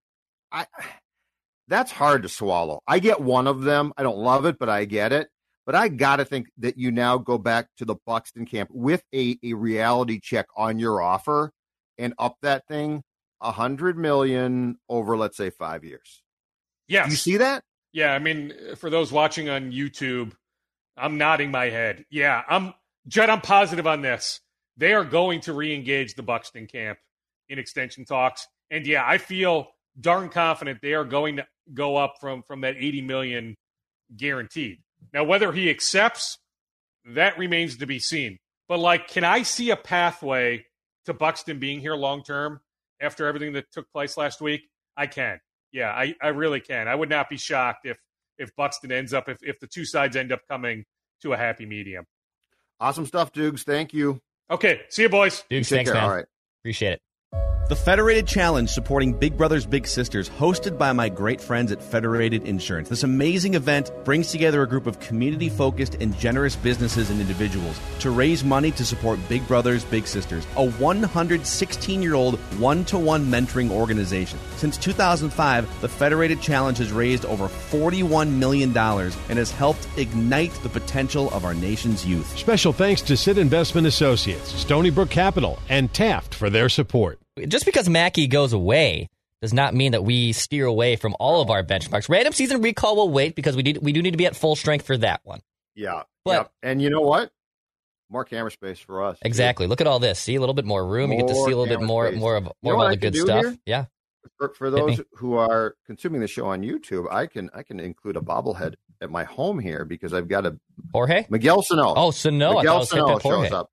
that's hard to swallow. I get one of them. I don't love it, but I get it. But I got to think that you now go back to the Buxton camp with a reality check on your offer and up that thing $100 million over, let's say, 5 years. Yes. You see that? Yeah. I mean, for those watching on YouTube, I'm nodding my head. Yeah. Judd, I'm positive on this. They are going to re-engage the Buxton camp in extension talks. And yeah, I feel darn confident they are going to go up from that $80 million guaranteed. Now, whether he accepts, that remains to be seen. But, like, can I see a pathway to Buxton being here long-term after everything that took place last week? I can. Yeah, I really can. I would not be shocked if Buxton ends up, if the two sides end up coming to a happy medium. Awesome stuff, Dukes. Thank you. Okay, see you, boys. Dukes, thanks, man. All right. Appreciate it. The Federated Challenge, supporting Big Brothers Big Sisters, hosted by my great friends at Federated Insurance. This amazing event brings together a group of community-focused and generous businesses and individuals to raise money to support Big Brothers Big Sisters, a 116-year-old one-to-one mentoring organization. Since 2005, the Federated Challenge has raised over $41 million and has helped ignite the potential of our nation's youth. Special thanks to Sid Investment Associates, Stony Brook Capital, and Taft for their support. Just because Mackey goes away does not mean that we steer away from all of our benchmarks. Random season recall will wait because we do need to be at full strength for that one. Yeah. But, And you know what? More camera space for us. Exactly. Look at all this. See a little bit more room. You get to see a little bit more of all the good stuff. Here? Yeah. For those who are consuming the show on YouTube, I can include a bobblehead at my home here because I've got a Jorge Miguel Sano. Oh, Sano. Miguel Sano shows up.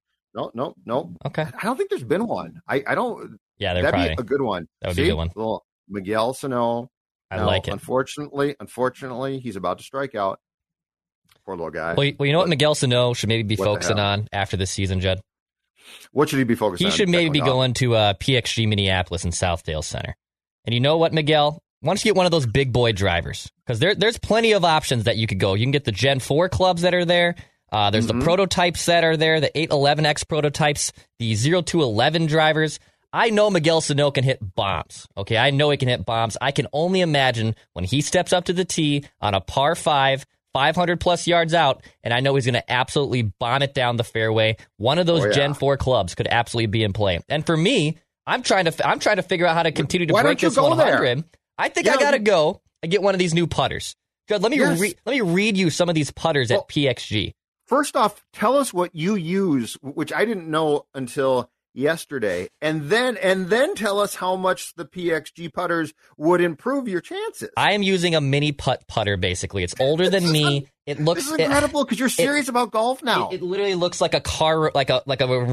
No. Okay. I don't think there's been one. I don't. Yeah, that'd be a good one. That would be a good one. Little Miguel Sano. I like it. Unfortunately, he's about to strike out. Poor little guy. Well, you know what Miguel Sano should maybe be focusing on after this season, Judd? What should he be focusing on? He should maybe be going to PXG Minneapolis and Southdale Center. And you know what, Miguel? Why don't you get one of those big boy drivers? Because there's plenty of options that you could go. You can get the Gen 4 clubs that are there. There's the prototypes that are there, the 811X prototypes, the 0211 drivers. I know Miguel Sano can hit bombs. Okay, I know he can hit bombs. I can only imagine when he steps up to the tee on a par 5, 500 plus yards out, and I know he's going to absolutely bomb it down the fairway. One of those Gen 4 clubs could absolutely be in play. And for me, I'm trying to figure out how to continue to break this 100. There? I think I got to go and get one of these new putters. Judd, let me read you some of these putters at PXG. First off, tell us what you use, which I didn't know until yesterday, and then tell us how much the PXG putters would improve your chances. I am using a mini putter. Basically, it's older than me. It looks this is incredible because you're serious about golf now. It literally looks like a car, like a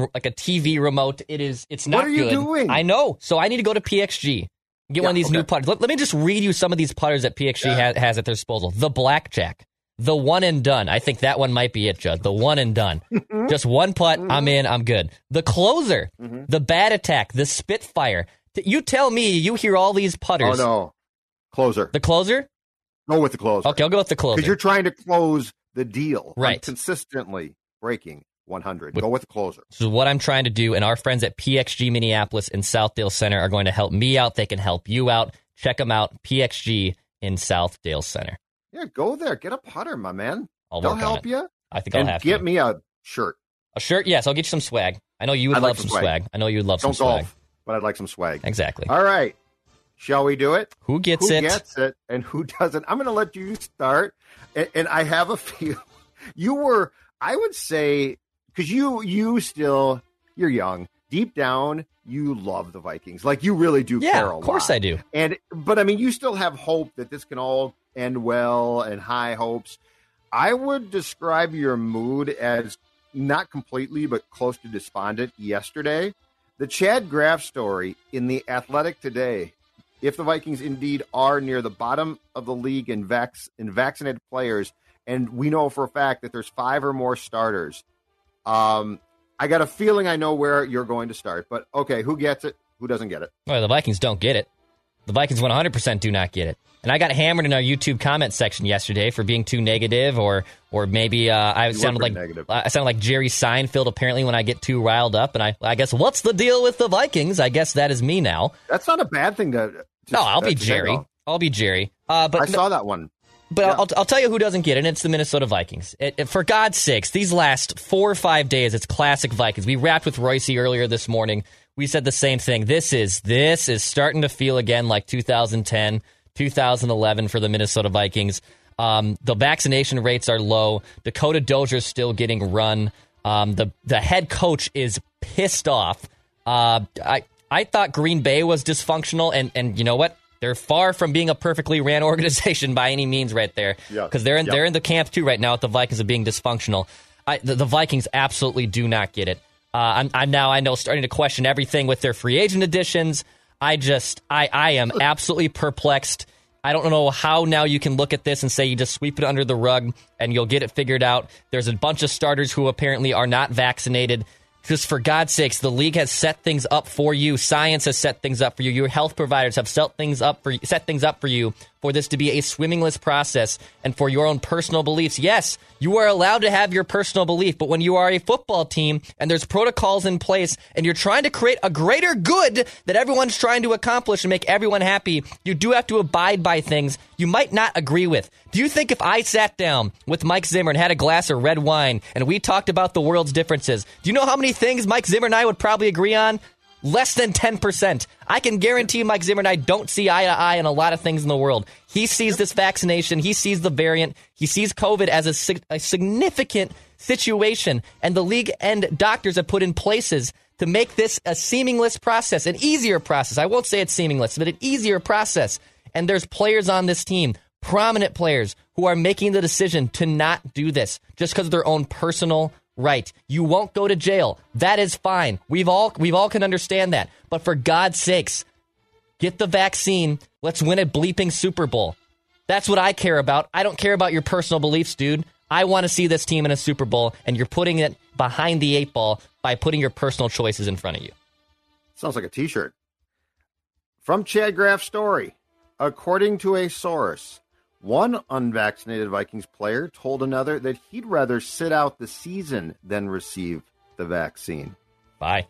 TV remote. It's not good. What are you doing? I know. So I need to go to PXG. Get one of these new putters. Let me just read you some of these putters that PXG has at their disposal. The Blackjack. The one and done. I think that one might be it, Judd. The one and done. Just one putt. I'm in. I'm good. The Closer. The Bat Attack. The Spitfire. You tell me you hear all these putters. Oh, no. Closer. The Closer? Go with the Closer. Okay, I'll go with the Closer. Because you're trying to close the deal. Right. Consistently breaking 100. Go with the Closer. This is what I'm trying to do, and our friends at PXG Minneapolis and Southdale Center are going to help me out. They can help you out. Check them out. PXG in Southdale Center. Yeah, go there. Get a putter, my man. They'll help you. I think I'll have to. Get me a shirt. A shirt? Yes, I'll get you some swag. I know you would love some swag. I know you would love some swag. Golf, but I'd like some swag. Exactly. All right. Shall we do it? Who gets it and who doesn't? I'm going to let you start. And I have a feel. I would say, because you're young. Deep down, you love the Vikings. Like, you really do care a lot. Yeah, of course I do. But I mean, you still have hope that this can all end well and high hopes. I would describe your mood as not completely, but close to despondent yesterday. The Chad Graff story in The Athletic today, if the Vikings indeed are near the bottom of the league in vaccinated players, and we know for a fact that there's 5 or more starters, I got a feeling I know where you're going to start. But, okay, who gets it? Who doesn't get it? Well, the Vikings don't get it. The Vikings 100% do not get it. And I got hammered in our YouTube comment section yesterday for being too negative, or maybe I sounded like Jerry Seinfeld apparently when I get too riled up. And I guess, what's the deal with the Vikings? I guess that is me now. That's not a bad thing to no, I'll be Jerry. I'll be Jerry. But I saw that one. But yeah. I'll tell you who doesn't get it, and it's the Minnesota Vikings. For God's sakes, these last 4 or 5 days, it's classic Vikings. We wrapped with Royce earlier this morning. We said the same thing. This is starting to feel again like 2010, 2011 for the Minnesota Vikings. The vaccination rates are low. Dakota Dozier's still getting run. The head coach is pissed off. I thought Green Bay was dysfunctional, and you know what? They're far from being a perfectly ran organization by any means right there. Because they're in the camp too right now with the Vikings of being dysfunctional. The Vikings absolutely do not get it. I'm now, I know, starting to question everything with their free agent additions. I am absolutely perplexed. I don't know how now you can look at this and say you just sweep it under the rug and you'll get it figured out. There's a bunch of starters who apparently are not vaccinated. Just for God's sakes, the league has set things up for you. Science has set things up for you. Your health providers have set things up for you for this to be a swimmingless process and for your own personal beliefs. Yes, you are allowed to have your personal belief, but when you are a football team and there's protocols in place and you're trying to create a greater good that everyone's trying to accomplish and make everyone happy, you do have to abide by things you might not agree with. Do you think if I sat down with Mike Zimmer and had a glass of red wine and we talked about the world's differences, do you know how many things Mike Zimmer and I would probably agree on? Less than 10%. I can guarantee Mike Zimmer and I don't see eye to eye on a lot of things in the world. He sees this vaccination. He sees the variant. He sees COVID as a significant situation. And the league and doctors have put in places to make this a seamless process, an easier process. I won't say it's seamless, but an easier process. And there's players on this team, prominent players, who are making the decision to not do this just because of their own personal right. You won't go to jail. That is fine. We've all can understand that. But for God's sakes, get the vaccine. Let's win a bleeping Super Bowl. That's what I care about. I don't care about your personal beliefs, dude. I want to see this team in a Super Bowl, and you're putting it behind the 8 ball by putting your personal choices in front of you. Sounds like a T-shirt. From Chad Graff's story, according to a source, one unvaccinated Vikings player told another that he'd rather sit out the season than receive the vaccine. Bye.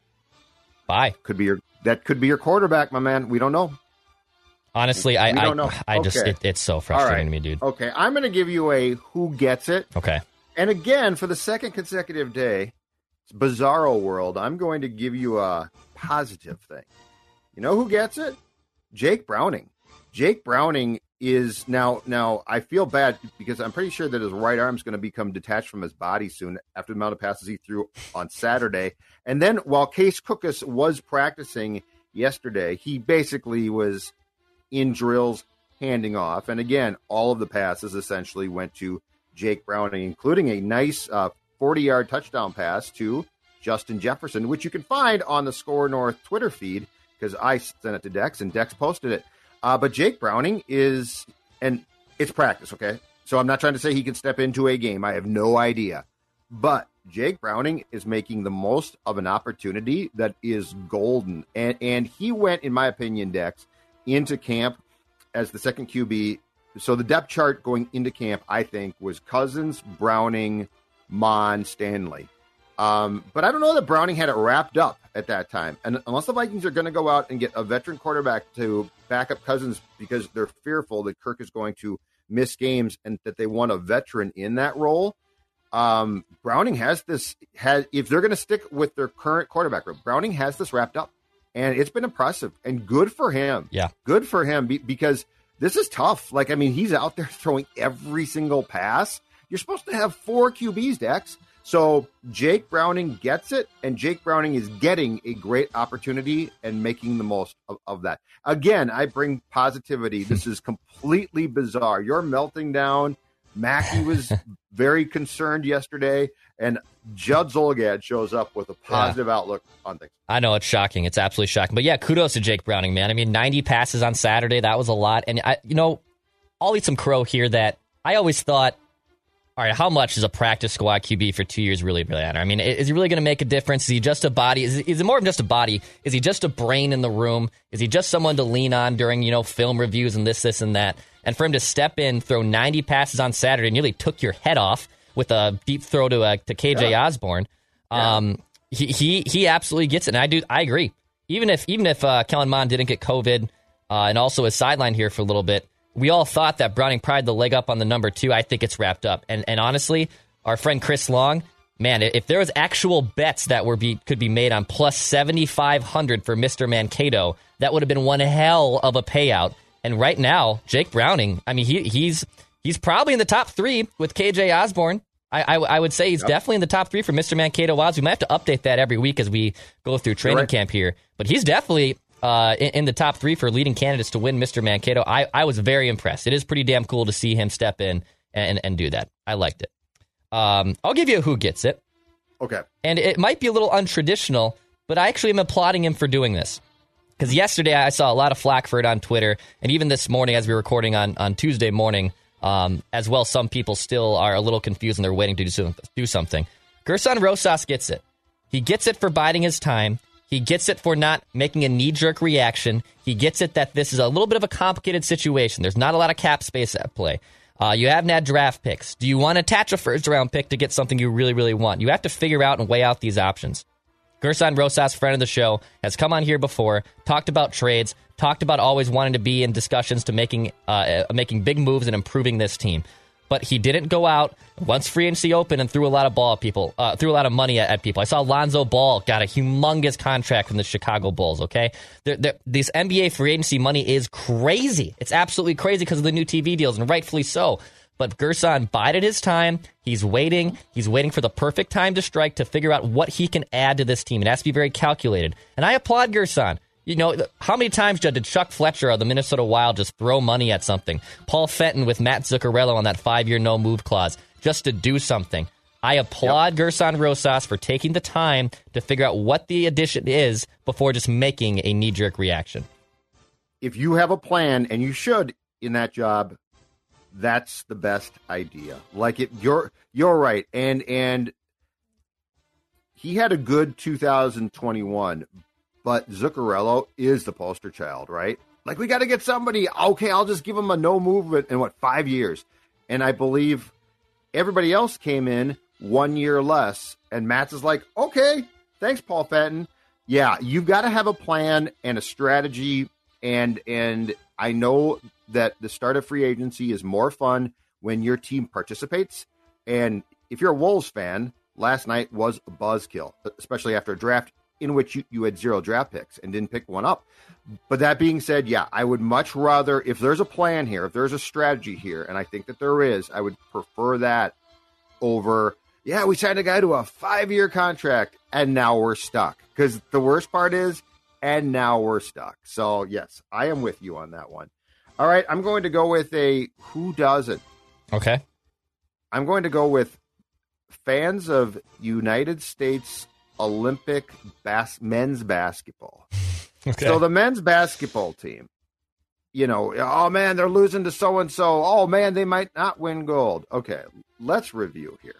Could be your quarterback, my man. We don't know. Honestly, I don't know. It's so frustrating to me, dude. Okay, I'm going to give you a who gets it. Okay. And again, for the second consecutive day, it's Bizarro World, I'm going to give you a positive thing. You know who gets it? Jake Browning. Jake Browning is now I feel bad because I'm pretty sure that his right arm is going to become detached from his body soon after the amount of passes he threw on Saturday. And then while Case Cookus was practicing yesterday, he basically was in drills handing off. And again, all of the passes essentially went to Jake Browning, including a nice 40-yard touchdown pass to Justin Jefferson, which you can find on the Score North Twitter feed because I sent it to Dex and Dex posted it. But Jake Browning is, and it's practice, okay? So I'm not trying to say he can step into a game. I have no idea. But Jake Browning is making the most of an opportunity that is golden. And he went, in my opinion, Dex, into camp as the second QB. So the depth chart going into camp, I think, was Cousins, Browning, Mon, Stanley. But I don't know that Browning had it wrapped up at that time. And unless the Vikings are going to go out and get a veteran quarterback to back up Cousins because they're fearful that Kirk is going to miss games and that they want a veteran in that role, Browning has if they're going to stick with their current quarterback, Browning has this wrapped up. And it's been impressive and good for him. Yeah. Good for him because this is tough. Like, I mean, he's out there throwing every single pass. You're supposed to have 4 QBs, Dex. So Jake Browning gets it, and Jake Browning is getting a great opportunity and making the most of that. Again, I bring positivity. This is completely bizarre. You're melting down. Mackey was very concerned yesterday, and Judd Zolgad shows up with a positive outlook on things. I know, it's shocking. It's absolutely shocking. But yeah, kudos to Jake Browning, man. I mean, 90 passes on Saturday, that was a lot. And, I'll eat some crow here that I always thought, all right, how much does a practice squad QB for 2 years really matter? I mean, is he really going to make a difference? Is he just a body? Is it more than just a body? Is he just a brain in the room? Is he just someone to lean on during, film reviews and this and that? And for him to step in, throw 90 passes on Saturday, nearly took your head off with a deep throw to KJ Osborne. He absolutely gets it. And I agree. Even if Kellen Mond didn't get COVID and also is sidelined here for a little bit, we all thought that Browning probably had the leg up on the number 2. I think it's wrapped up. And honestly, our friend Chris Long, man, if there was actual bets that could be made on plus 7,500 for Mr. Mankato, that would have been one hell of a payout. And right now, Jake Browning, I mean, he's probably in the top 3 with KJ Osborne. I would say he's definitely in the top 3 for Mr. Mankato odds. We might have to update that every week as we go through training camp here. But he's definitely in the top 3 for leading candidates to win Mr. Mankato. I was very impressed. It is pretty damn cool to see him step in and do that. I liked it. I'll give you a who gets it. Okay. And it might be a little untraditional, but I actually am applauding him for doing this. Because yesterday I saw a lot of flack for it on Twitter, and even this morning as we were recording on Tuesday morning, as well, some people still are a little confused and they're waiting to do something. Gerson Rosas gets it. He gets it for biding his time. He gets it for not making a knee-jerk reaction. He gets it that this is a little bit of a complicated situation. There's not a lot of cap space at play. You haven't had draft picks. Do you want to attach a first-round pick to get something you really, really want? You have to figure out and weigh out these options. Gerson Rosas, friend of the show, has come on here before, talked about trades, talked about always wanting to be in discussions to making big moves and improving this team. But he didn't go out once free agency opened and threw a lot of money at people. I saw Lonzo Ball got a humongous contract from the Chicago Bulls, okay? This NBA free agency money is crazy. It's absolutely crazy because of the new TV deals, and rightfully so. But Gerson bided his time. He's waiting. He's waiting for the perfect time to strike to figure out what he can add to this team. It has to be very calculated. And I applaud Gerson. How many times did Chuck Fletcher of the Minnesota Wild just throw money at something? Paul Fenton with Matt Zuccarello on that 5-year no-move clause just to do something. I applaud Gerson Rosas for taking the time to figure out what the addition is before just making a knee-jerk reaction. if you have a plan, and you should in that job, that's the best idea. Like you're right. And he had a good 2021, but Zuccarello is the poster child, right? Like, we got to get somebody. Okay, I'll just give him a no movement in 5 years. And I believe everybody else came in 1 year less. And Mats is like, okay, thanks, Paul Fenton. Yeah, you've got to have a plan and a strategy. And I know that the start of free agency is more fun when your team participates. And if you're a Wolves fan, last night was a buzzkill, especially after a draft in which you had 0 draft picks and didn't pick one up. But that being said, yeah, I would much rather, if there's a plan here, if there's a strategy here, and I think that there is, I would prefer that over, yeah, we signed a guy to a 5-year contract and now we're stuck. Because the worst part is, and now we're stuck. So, yes, I am with you on that one. All right, I'm going to go with a who doesn't. Okay. I'm going to go with fans of United States Olympic men's basketball. Okay. So the men's basketball team, oh, man, they're losing to so-and-so. Oh, man, they might not win gold. Okay, let's review here.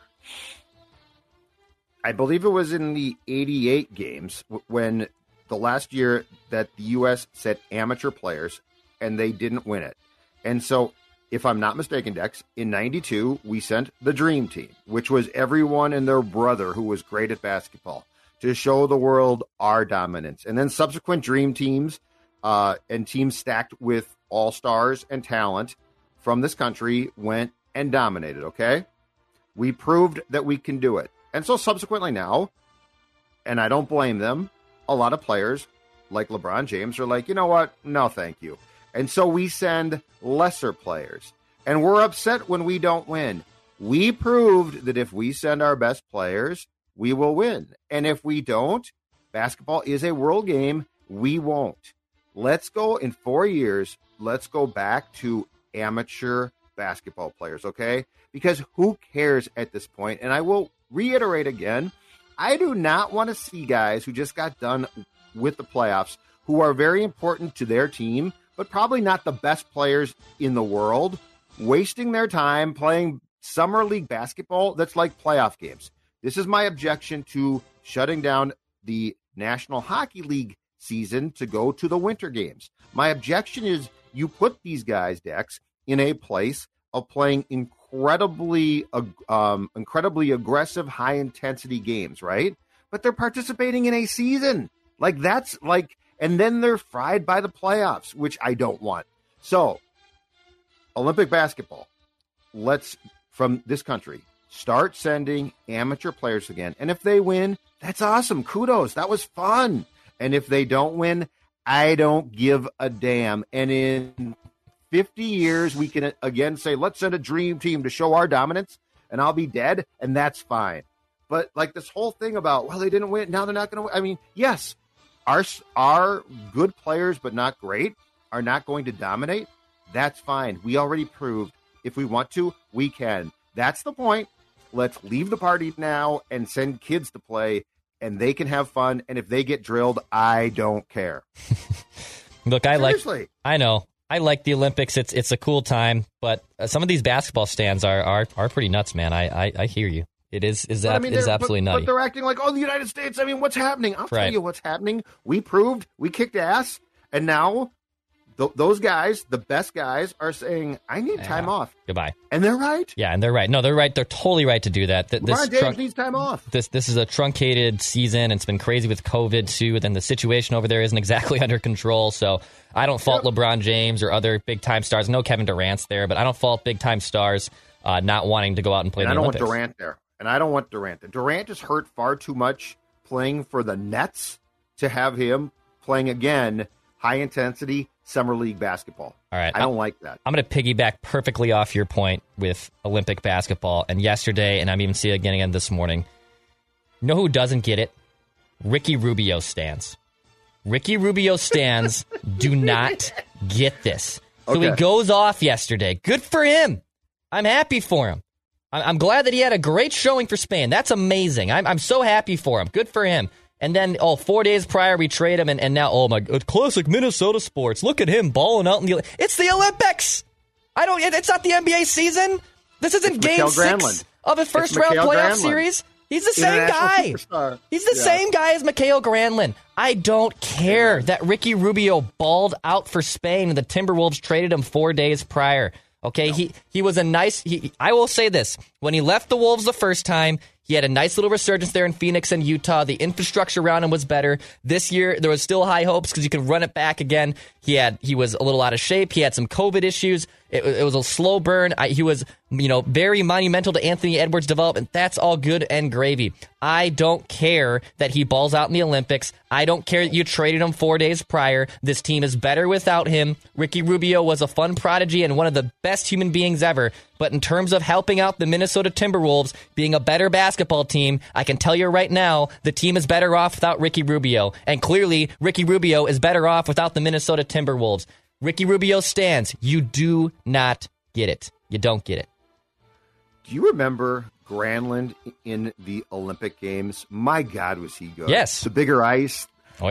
I believe it was in the 88 games when the last year that the U.S. sent amateur players, and they didn't win it. And so, if I'm not mistaken, Dex, in 92, we sent the Dream Team, which was everyone and their brother who was great at basketball, to show the world our dominance. And then subsequent Dream Teams and teams stacked with all-stars and talent from this country went and dominated, okay? We proved that we can do it. And so subsequently now, and I don't blame them, a lot of players like LeBron James are like, you know what? No, thank you. And so we send lesser players. And we're upset when we don't win. We proved that if we send our best players, we will win. And if we don't, basketball is a world game, we won't. Let's go in 4 years, let's go back to amateur basketball players, okay? Because who cares at this point? And I will reiterate again, I do not want to see guys who just got done with the playoffs who are very important to their team, but probably not the best players in the world, wasting their time playing summer league basketball that's like playoff games. This is my objection to shutting down the National Hockey League season to go to the winter games. My objection is you put these guys, Dex, in a place of playing incredibly aggressive, high-intensity games, right? But they're participating in a season. And then they're fried by the playoffs, which I don't want. So, Olympic basketball, let's, from this country, start sending amateur players again. And if they win, that's awesome. Kudos. That was fun. And if they don't win, I don't give a damn. And in 50 years, we can again say, let's send a dream team to show our dominance, and I'll be dead, and that's fine. But like this whole thing about, well, they didn't win, now they're not going to win. I mean, yes, our good players, but not great, are not going to dominate. That's fine. We already proved if we want to, we can. That's the point. Let's leave the party now and send kids to play, and they can have fun. And if they get drilled, I don't care. Look, I know. I like the Olympics. It's a cool time, but some of these basketball stands are pretty nuts, man. I hear you. It is absolutely nutty. But they're acting like, the United States, what's happening? I'll tell you what's happening. We proved, we kicked ass, and now those guys, the best guys, are saying, I need time off. Goodbye. And they're right. Yeah, and they're right. No, they're right. They're totally right to do that. LeBron James needs time off. This is a truncated season, and it's been crazy with COVID, too, and the situation over there isn't exactly under control, so I don't fault LeBron James or other big-time stars. I know Kevin Durant's there, but I don't fault big-time stars not wanting to go out and play the Olympics. I don't want Durant there. And I don't want Durant. Durant is hurt far too much playing for the Nets to have him playing again high-intensity summer league basketball. All right. I don't like that. I'm going to piggyback perfectly off your point with Olympic basketball. And yesterday, and I'm even seeing it again this morning, you know who doesn't get it? Ricky Rubio stands. Ricky Rubio stands do not get this. So he goes off yesterday. Good for him. I'm happy for him. I'm glad that he had a great showing for Spain. That's amazing. I'm so happy for him. Good for him. And then, 4 days prior, we trade him, and now, oh my God, classic Minnesota sports. Look at him balling out in the. It's the Olympics. It's not the NBA season. This isn't Game 6 of a first-round playoff series. He's the same guy. Superstar. He's the same guy as Mikhail Granlund. I don't care that Ricky Rubio balled out for Spain and the Timberwolves traded him 4 days prior. Okay, no. He was a nice. I will say this: when he left the Wolves the first time, he had a nice little resurgence there in Phoenix and Utah. The infrastructure around him was better. This year, there was still high hopes because you can run it back again. He was a little out of shape. He had some COVID issues. It was a slow burn. He was, very monumental to Anthony Edwards' development. That's all good and gravy. I don't care that he balls out in the Olympics. I don't care that you traded him 4 days prior. This team is better without him. Ricky Rubio was a fun prodigy and one of the best human beings ever. But in terms of helping out the Minnesota Timberwolves being a better basketball team, I can tell you right now, the team is better off without Ricky Rubio. And clearly, Ricky Rubio is better off without the Minnesota Timberwolves. Ricky Rubio stands. You do not get it. You don't get it. Do you remember Granlund in the Olympic Games? My God, was he good. Yes. The bigger ice,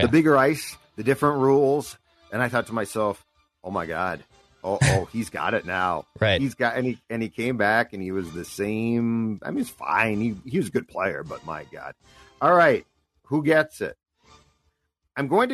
the different rules. And I thought to myself, oh my God. Oh, he's got it now. Right. He's got, and he came back and he was the same. I mean, it's fine. He was a good player, but my God. All right. Who gets it? I'm going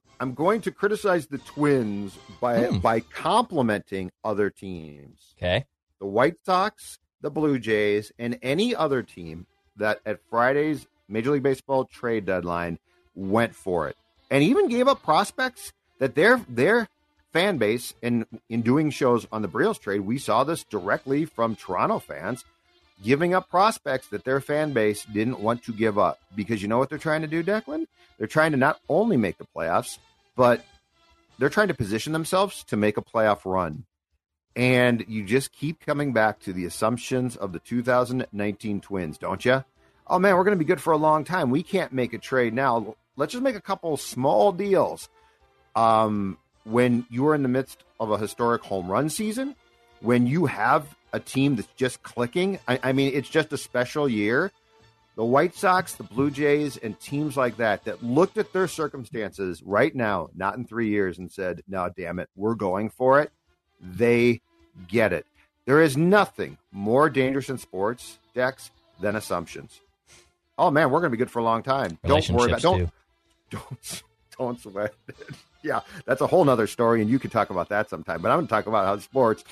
to criticize the Twins by complimenting other teams. Okay. The White Sox, the Blue Jays, and any other team that at Friday's Major League Baseball trade deadline went for it. And even gave up prospects that their fan base in doing shows on the Briones trade, we saw this directly from Toronto fans giving up prospects that their fan base didn't want to give up. Because you know what they're trying to do, Declan? They're trying to not only make the playoffs, but they're trying to position themselves to make a playoff run. And you just keep coming back to the assumptions of the 2019 Twins, don't you? Oh, man, we're going to be good for a long time. We can't make a trade now. Let's just make a couple small deals. When you are in the midst of a historic home run season, when you have a team that's just clicking, I mean, it's just a special year. The White Sox, the Blue Jays, and teams like that looked at their circumstances right now, not in 3 years, and said, no, damn it, we're going for it. They get it. There is nothing more dangerous in sports, Dex, than assumptions. Oh, man, we're going to be good for a long time. Don't worry about it. Don't sweat it. Yeah, that's a whole nother story, and you can talk about that sometime. But I'm going to talk about how sports.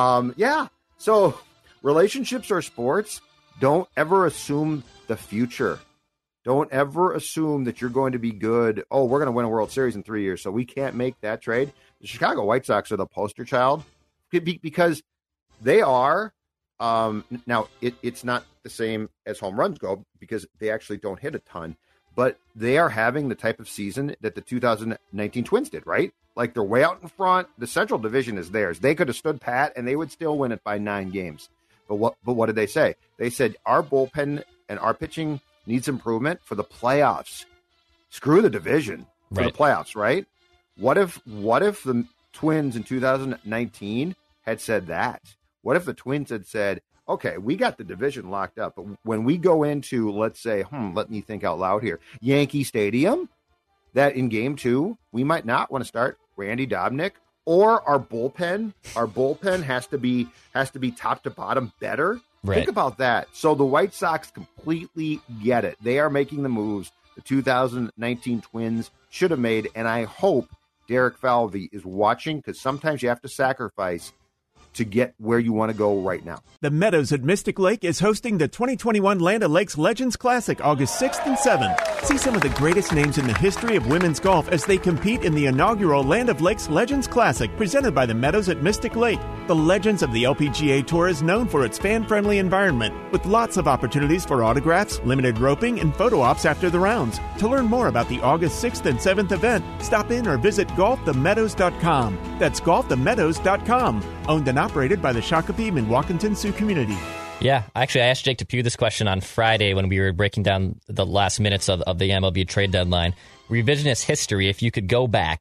So relationships or sports, don't ever assume the future. Don't ever assume that you're going to be good. Oh, we're going to win a World Series in 3 years, so we can't make that trade. The Chicago White Sox are the poster child because they are. Now, it's not the same as home runs go because they actually don't hit a ton. But they are having the type of season that the 2019 Twins did, right? Like they're way out in front. The Central Division is theirs. They could have stood pat and they would still win it by 9 games. But what did they say? They said our bullpen and our pitching needs improvement for the playoffs. Screw the division for the playoffs, right? What if the Twins in 2019 had said that? What if the Twins had said, okay, we got the division locked up, but when we go into, let's say, let me think out loud here, Yankee Stadium, that in game 2, we might not want to start Randy Dobnak, or our bullpen has to be top to bottom better. Right. Think about that. So the White Sox completely get it. They are making the moves the 2019 Twins should have made, and I hope Derek Falvey is watching because sometimes you have to sacrifice to get where you want to go right now. The Meadows at Mystic Lake is hosting the 2021 Land O'Lakes Legends Classic August 6th and 7th. See some of the greatest names in the history of women's golf as they compete in the inaugural Land O'Lakes Legends Classic presented by the Meadows at Mystic Lake. The Legends of the LPGA Tour is known for its fan-friendly environment with lots of opportunities for autographs, limited roping, and photo ops after the rounds. To learn more about the August 6th and 7th event, stop in or visit golfthemeadows.com. That's golfthemeadows.com. Owned and operated by the Shakopee and Walkinton Sioux community. Yeah, actually, I asked Jake Depew this question on Friday when we were breaking down the last minutes of the MLB trade deadline. Revisionist history, if you could go back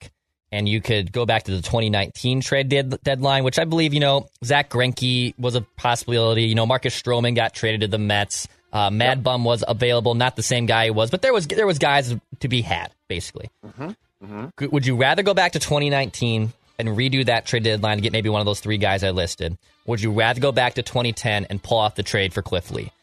and you could go back to the 2019 trade deadline, which I believe, Zach Greinke was a possibility. Marcus Stroman got traded to the Mets. Mad Bum was available, not the same guy he was, but there was guys to be had, basically. Would you rather go back to 2019 and redo that trade deadline to get maybe one of those three guys I listed? Would you rather go back to 2010 and pull off the trade for Cliff Lee?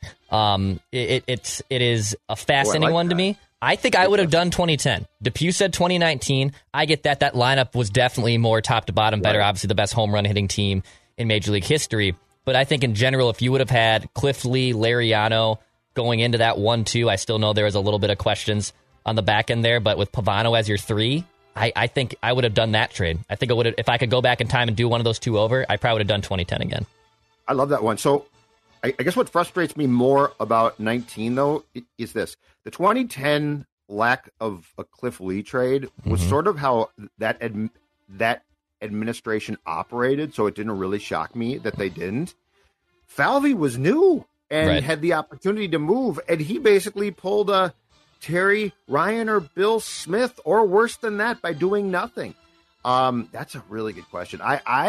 It is a fascinating one to me. I think I would have done 2010. Depew said 2019. I get that. That lineup was definitely more top to bottom better. Obviously, the best home run hitting team in Major League history. But I think in general, if you would have had Cliff Lee, Lariano going into that 1-2, I still know there was a little bit of questions on the back end there. But with Pavano as your 3, I think I would have done that trade. I think if I could go back in time and do one of those two over, I probably would have done 2010 again. I love that one. So I guess what frustrates me more about 19, though, is this. The 2010 lack of a Cliff Lee trade was sort of how that administration operated, so it didn't really shock me that they didn't. Falvey was new and had the opportunity to move, and he basically pulled a Terry Ryan or Bill Smith, or worse than that, by doing nothing. That's a really good question.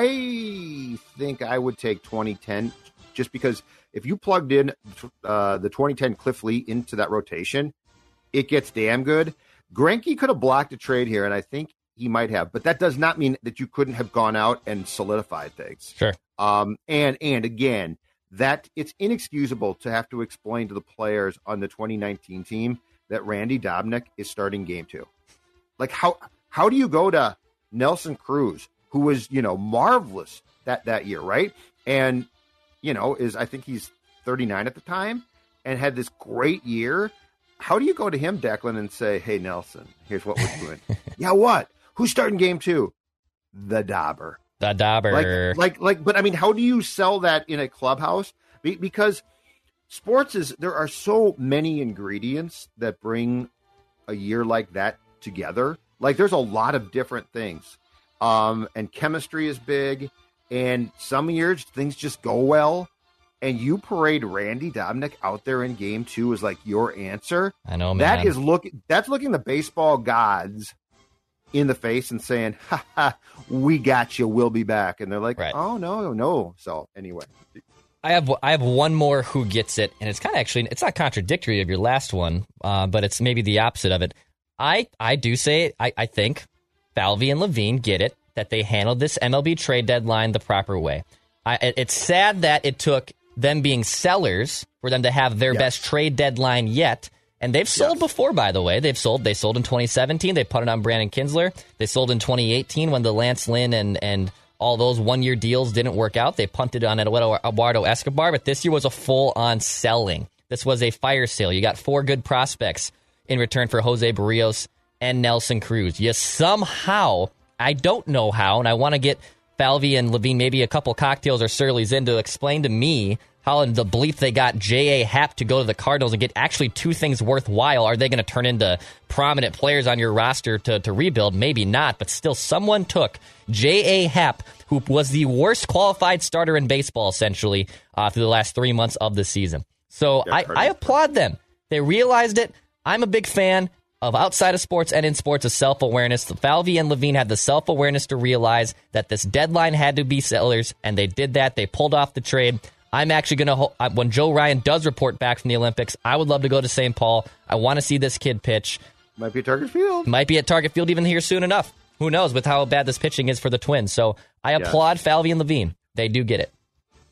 I think I would take 2010 just because if you plugged in the 2010 Cliff Lee into that rotation, it gets damn good. Greinke could have blocked a trade here, and I think he might have, but that does not mean that you couldn't have gone out and solidified things. Sure. And again, that it's inexcusable to have to explain to the players on the 2019 team that Randy Dobnak is starting game 2. Like how do you go to Nelson Cruz, who was, marvelous that year, right? And, I think he's 39 at the time and had this great year. How do you go to him, Declan, and say, hey, Nelson, here's what we're doing? Yeah, what? Who's starting game 2? The Dauber. The Dauber. But I mean, how do you sell that in a clubhouse? Because there are so many ingredients that bring a year like that together. Like, there's a lot of different things. And chemistry is big. And some years things just go well. And you parade Randy Dobnak out there in game 2 as like your answer. I know, man. That's looking the baseball gods in the face and saying, ha ha, we got you, we'll be back. And they're like, oh, no. So anyway. I have one more who gets it, and it's kind of it's not contradictory of your last one, but it's maybe the opposite of it. I do say, I think Falvey and Levine get it, that they handled this MLB trade deadline the proper way. It's sad that it took them being sellers for them to have their best trade deadline yet. And they've sold before, by the way. They sold in 2017. They put it on Brandon Kinsler. They sold in 2018 when the Lance Lynn and all those one-year deals didn't work out. They punted on Eduardo Escobar, but this year was a full-on selling. This was a fire sale. You got 4 good prospects in return for Jose Barrios and Nelson Cruz. You somehow, I don't know how, and I want to get Falvey and Levine maybe a couple cocktails or Surly's in to explain to me how in the belief they got J.A. Happ to go to the Cardinals and get actually 2 things worthwhile. Are they going to turn into prominent players on your roster to rebuild? Maybe not, but still someone took J.A. Happ, who was the worst qualified starter in baseball, essentially, through the last 3 months of the season. So I applaud them. They realized it. I'm a big fan of outside of sports and in sports of self-awareness. Falvey and Levine had the self-awareness to realize that this deadline had to be sellers, and they did that. They pulled off the trade. I'm actually going to, when Joe Ryan does report back from the Olympics, I would love to go to St. Paul. I want to see this kid pitch. Might be at Target Field. Might be at Target Field even here soon enough. Who knows with how bad this pitching is for the Twins. So I applaud Falvey and Levine. They do get it.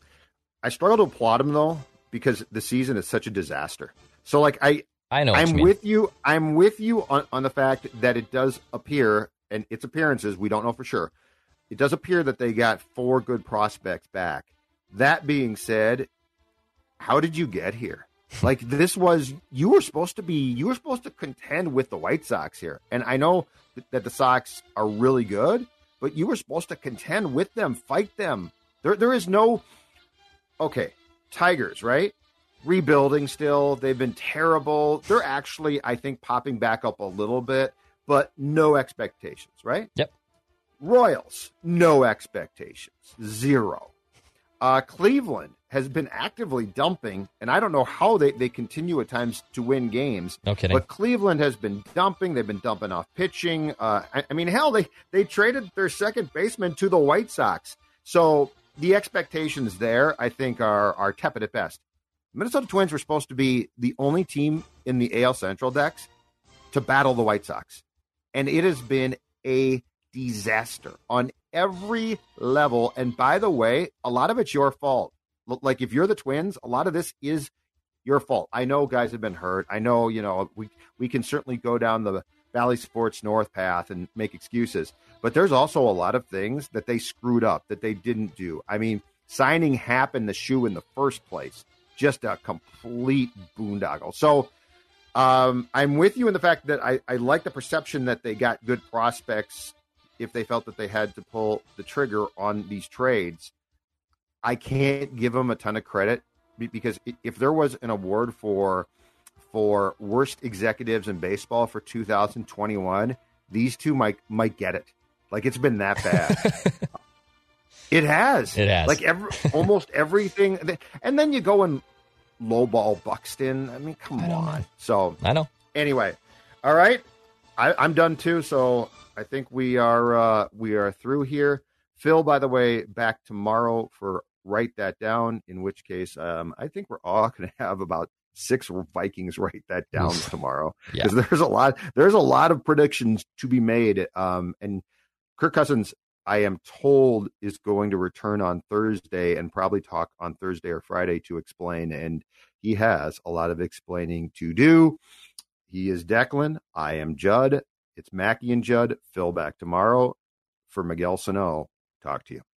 I struggle to applaud them, though, because the season is such a disaster. So, like, I know I'm with you. I'm with you on the fact that it does appear, and its appearances, we don't know for sure. It does appear that they got 4 good prospects back. That being said, how did you get here? Like, you were supposed to contend with the White Sox here. And I know that the Sox are really good, but you were supposed to contend with them, fight them. There is no, okay, Tigers, right? Rebuilding still. They've been terrible. They're actually, I think, popping back up a little bit, but no expectations, right? Yep. Royals, no expectations. 0. Cleveland, has been actively dumping, and I don't know how they continue at times to win games. No kidding. But Cleveland has been dumping. They've been dumping off pitching. I mean, hell, they traded their second baseman to the White Sox. So the expectations there, I think, are tepid at best. Minnesota Twins were supposed to be the only team in the AL Central, Dex, to battle the White Sox. And it has been a disaster on every level. And by the way, a lot of it's your fault. Like, if you're the Twins, a lot of this is your fault. I know guys have been hurt. I know, we can certainly go down the Valley Sports North path and make excuses. But there's also a lot of things that they screwed up, that they didn't do. I mean, signing Happ in the shoe in the first place, just a complete boondoggle. So I'm with you in the fact that I like the perception that they got good prospects if they felt that they had to pull the trigger on these trades. I can't give them a ton of credit, because if there was an award for worst executives in baseball for 2021, these two might get it. Like, it's been that bad. It has. Like, almost everything. And then you go and lowball Buxton. I mean, come on. So I know. Anyway, all right. I'm done too. So I think we are through here. Phil, by the way, back tomorrow for Write That Down, in which case I think we're all going to have about 6 Vikings write that down tomorrow, because there's a lot of predictions to be made. And Kirk Cousins, I am told, is going to return on Thursday and probably talk on Thursday or Friday to explain. And he has a lot of explaining to do. He is Declan. I am Judd. It's Mackie and Judd. Phil back tomorrow. For Miguel Sano, talk to you.